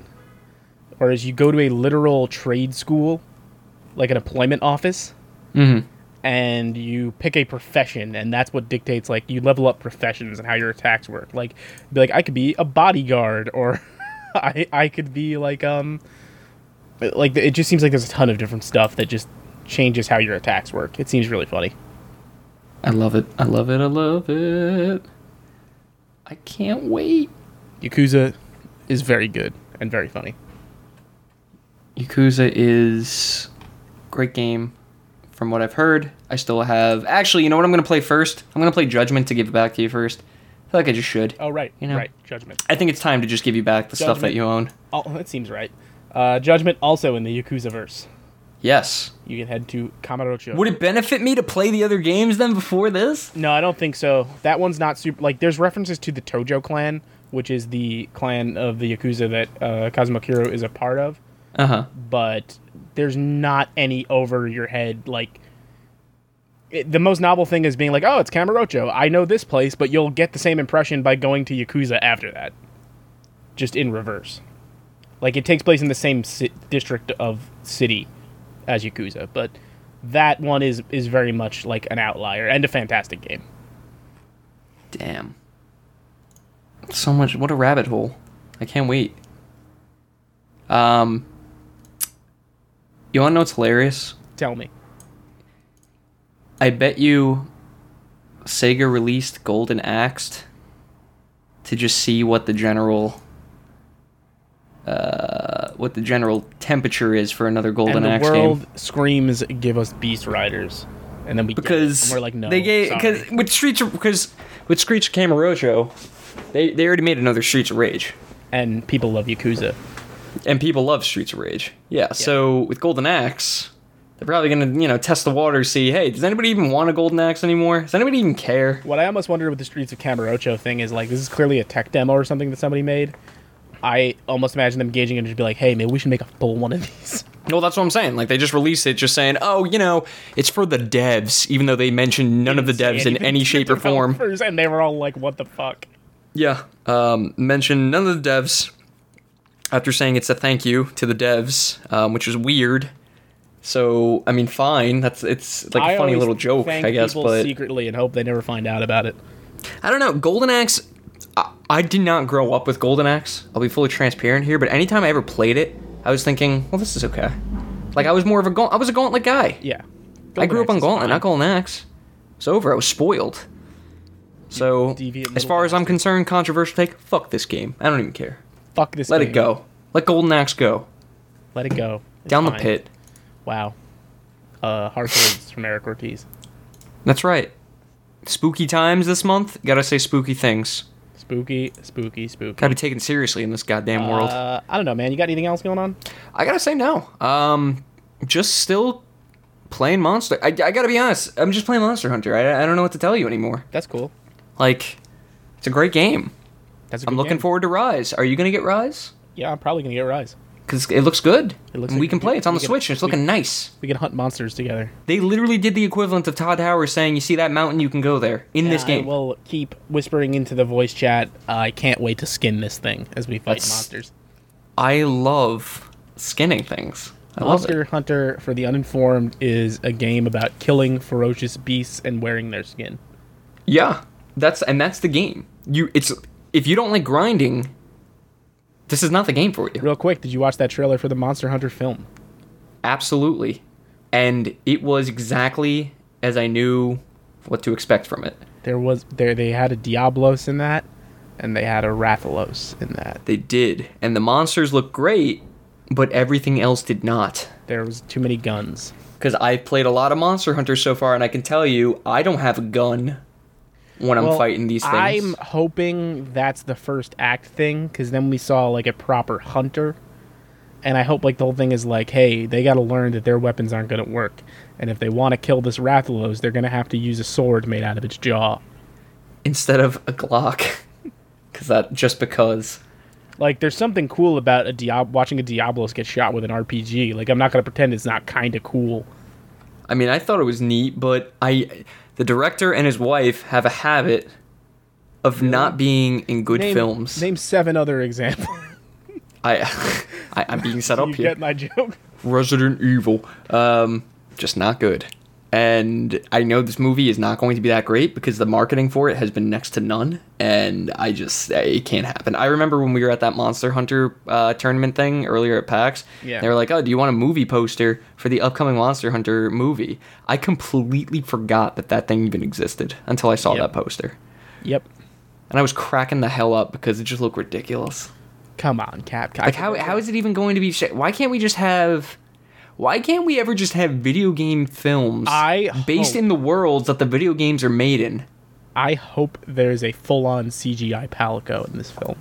whereas you go to a literal trade school, like an employment office, mm-hmm. and you pick a profession, and that's what dictates, like, you level up professions and how your attacks work. Like, be like, I could be a bodyguard, or I I could be like um like it just seems like there's a ton of different stuff that just changes how your attacks work. It seems really funny. I love it. I love it. I love it. I can't wait. Yakuza is very good and very funny. Yakuza is a great game. From what I've heard, I still have... Actually, you know what I'm going to play first? I'm going to play Judgment to give it back to you first. I feel like I just should. Oh, right. You know? Right. Judgment. I think it's time to just give you back the Judgment. stuff that you own. Oh, that seems right. Uh, Judgment also in the Yakuza-verse. Yes. You can head to Kamurocho. Would it benefit me to play the other games then before this? No, I don't think so. That one's not super... Like, there's references to the Tojo clan, which is the clan of the Yakuza that uh, Kazuma Kiryu is a part of. Uh-huh. But there's not any over-your-head, like... It, the most novel thing is being like, oh, it's Kamurocho. I know this place, but you'll get the same impression by going to Yakuza after that. Just in reverse. Like, it takes place in the same si- district of city as Yakuza, but that one is, is very much like an outlier and a fantastic game. Damn. So much. What a rabbit hole. I can't wait. Um, you want to know what's hilarious? Tell me. I bet you Sega released Golden Axe to just see what the general uh, what the general temperature is for another Golden and the Axe world game. screams, "Give us Beast Riders," and then we Because get it, and we're like, no, they gave because with Streets of, because with Streets of Kamurocho, they they already made another Streets of Rage, and people love Yakuza, and people love Streets of Rage. Yeah, yeah. So with Golden Axe, they're probably gonna, you know, test the waters, see, hey, does anybody even want a Golden Axe anymore? Does anybody even care? What I almost wondered with the Streets of Kamurocho thing is, like, this is clearly a tech demo or something that somebody made. I almost imagine them gauging it and just be like, hey, maybe we should make a full one of these. Well, that's what I'm saying. Like, they just released it just saying, oh, you know, it's for the devs, even though they mentioned none of the devs in any shape or form. And they were all like, what the fuck? Yeah. Um, mentioned none of the devs after saying it's a thank you to the devs, um, which is weird. So, I mean, fine. That's it's like a I funny always little joke, thank I guess. people But secretly and hope they never find out about it. I don't know. Golden Axe. I, I did not grow up with Golden Axe. I'll be fully transparent here. But anytime I ever played it, I was thinking, well, this is okay. Like I was more of a gaunt- I was a Gauntlet guy. Yeah, I grew up on Gauntlet, fine. not Golden Axe. It's over. I was spoiled. So, Deviant as far as I'm bastard. concerned, controversial take. Fuck this game. I don't even care. Fuck this. Let game. it go. Let Golden Axe go. Let it go. It's Down the fine. pit. Wow. Uh, harsh words from Eric Ortiz. That's right. Spooky times this month. Gotta say spooky things. Spooky, spooky, spooky. Gotta be taken seriously in this goddamn world. Uh, I don't know, man. You got anything else going on? I gotta say no. Um, just still playing Monster. I, I gotta be honest. I'm just playing Monster Hunter. I, I don't know what to tell you anymore. That's cool. Like, it's a great game. That's a good I'm looking game. forward to Rise. Are you gonna get Rise? Yeah, I'm probably gonna get Rise. Because it looks good. It looks and we like can we play. can- It's on we the can- Switch. And it's we- looking nice. We can hunt monsters together. They literally did the equivalent of Todd Howard saying, "You see that mountain? You can go there in this Yeah, game." I will keep whispering into the voice chat. Uh, I can't wait to skin this thing as we fight That's- monsters. I love skinning things. I love Monster it. Hunter, for the uninformed, is a game about killing ferocious beasts and wearing their skin. Yeah, that's and that's the game. You, it's if you don't like grinding, this is not the game for you. Real quick, did you watch that trailer for the Monster Hunter film? Absolutely, and it was exactly as I knew what to expect from it. There was there they had a Diablos in that, and they had a Rathalos in that. They did, and the monsters look great, but everything else did not. There was too many guns. Because I've played a lot of Monster Hunter so far, and I can tell you, I don't have a gun when I'm Well, fighting these things. I'm hoping that's the first act thing, because then we saw like a proper hunter, and I hope like the whole thing is like, hey, they got to learn that their weapons aren't going to work, and if they want to kill this Rathalos, they're going to have to use a sword made out of its jaw. Instead of a Glock. Because that, just because. Like, there's something cool about a Diab- watching a Diablos get shot with an R P G. Like, I'm not going to pretend it's not kind of cool. I mean, I thought it was neat, but I, the director and his wife have a habit of not being in good Name, films. Name seven other examples. I, I, I'm being set up You here. get my joke? Resident Evil. Um, just not good. And I know this movie is not going to be that great because the marketing for it has been next to none. And I just, it can't happen. I remember when we were at that Monster Hunter uh, tournament thing earlier at PAX. Yeah. They were like, oh, do you want a movie poster for the upcoming Monster Hunter movie? I completely forgot that that thing even existed until I saw Yep. that poster. Yep. And I was cracking the hell up because it just looked ridiculous. Come on, Cap. Like, how how is it even going to be... Sh- why can't we just have... Why can't we ever just have video game films I based hope- in the worlds that the video games are made in? I hope there's a full-on C G I Palico in this film.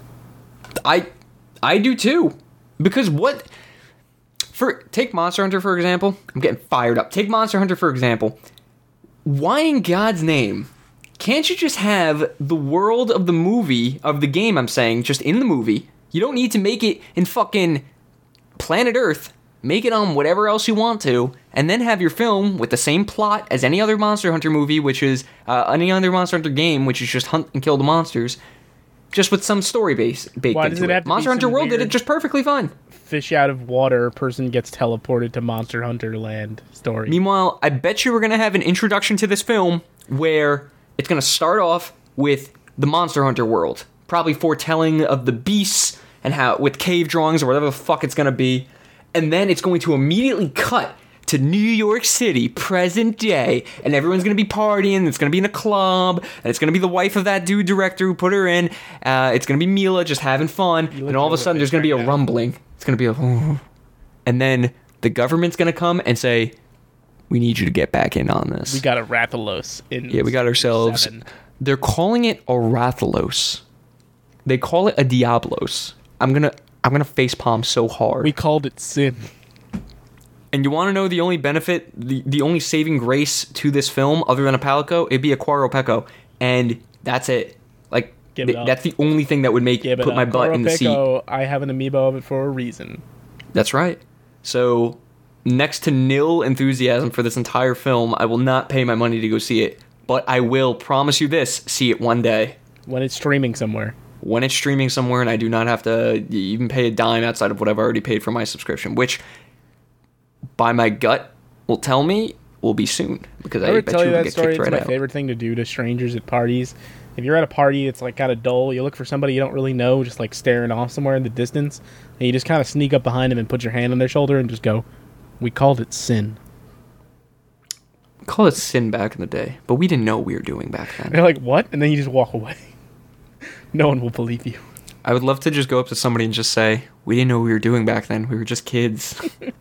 I I do too. Because what... For take Monster Hunter, for example. I'm getting fired up. Take Monster Hunter, for example. Why in God's name can't you just have the world of the movie, of the game, I'm saying, just in the movie? You don't need to make it in fucking planet Earth. Make it on whatever else you want to, and then have your film with the same plot as any other Monster Hunter movie, which is uh, any other Monster Hunter game, which is just hunt and kill the monsters, just with some story base baked Why into does it have to be Monster Hunter some World did weird- it just perfectly fine. Fish out of water, person gets teleported to Monster Hunter Land story. Meanwhile, I bet you we're gonna have an introduction to this film where it's gonna start off with the Monster Hunter world, probably foretelling of the beasts and how with cave drawings or whatever the fuck it's gonna be. And then it's going to immediately cut to New York City, present day, and everyone's going to be partying, it's going to be in a club, and it's going to be the wife of that dude director who put her in, uh, it's going to be Mila just having fun, and all of a sudden there's going to be a rumbling, it's going to be a... And then the government's going to come and say, we need you to get back in on this. We got a Rathalos in Yeah, we got ourselves... seven. They're calling it a Rathalos. They call it a Diablos. I'm going to... I'm gonna facepalm so hard. We called it Sin. And you want to know the only benefit, the, the only saving grace to this film, other than a Palico, it'd be a Quaro and that's it. Like, Give it th- up. that's the only thing that would make Give it put my up. butt in the seat. Quaro, I have an amiibo of it for a reason. That's right. So, next to nil enthusiasm for this entire film, I will not pay my money to go see it. But I will promise you this: see it one day. When it's streaming somewhere. When it's streaming somewhere and I do not have to even pay a dime outside of what I've already paid for my subscription, which, by my gut, will tell me will be soon, because I I, ever bet tell you you will that get story? kicked It's right my out. favorite thing to do to strangers at parties. If you're at a party, it's like kind of dull. You look for somebody you don't really know, just like staring off somewhere in the distance, and you just kind of sneak up behind them and put your hand on their shoulder and just go, "We called it Sin." Call it sin back in the day, but we didn't know what we were doing back then. They're like, "What?" And then you just walk away. No one will believe you. I would love to just go up to somebody and just say, we didn't know what we were doing back then. We were just kids.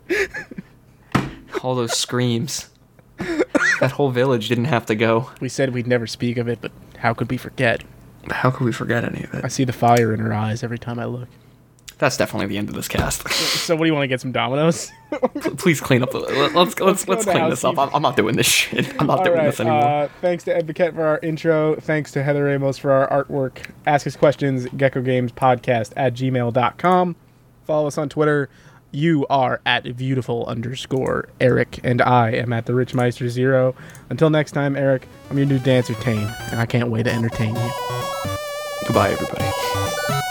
All those screams. That whole village didn't have to go. We said we'd never speak of it, but how could we forget? How could we forget any of I it? see the fire in her eyes every time I look. That's definitely the end of this cast. So what do you want to get, some Dominoes? Please clean up the... Let's, let's, let's, go to clean this up. I'm, I'm not doing this shit. I'm not All doing right, this anymore. Uh, thanks to Ed Paquette for our intro. Thanks to Heather Ramos for our artwork. Ask us questions, gecko games podcast at gmail dot com. Follow us on Twitter. You are at beautiful underscore Eric, and I am at the Richmeister Zero. Until next time, Eric, I'm your new dancer Tane, and I can't wait to entertain you. Goodbye, everybody.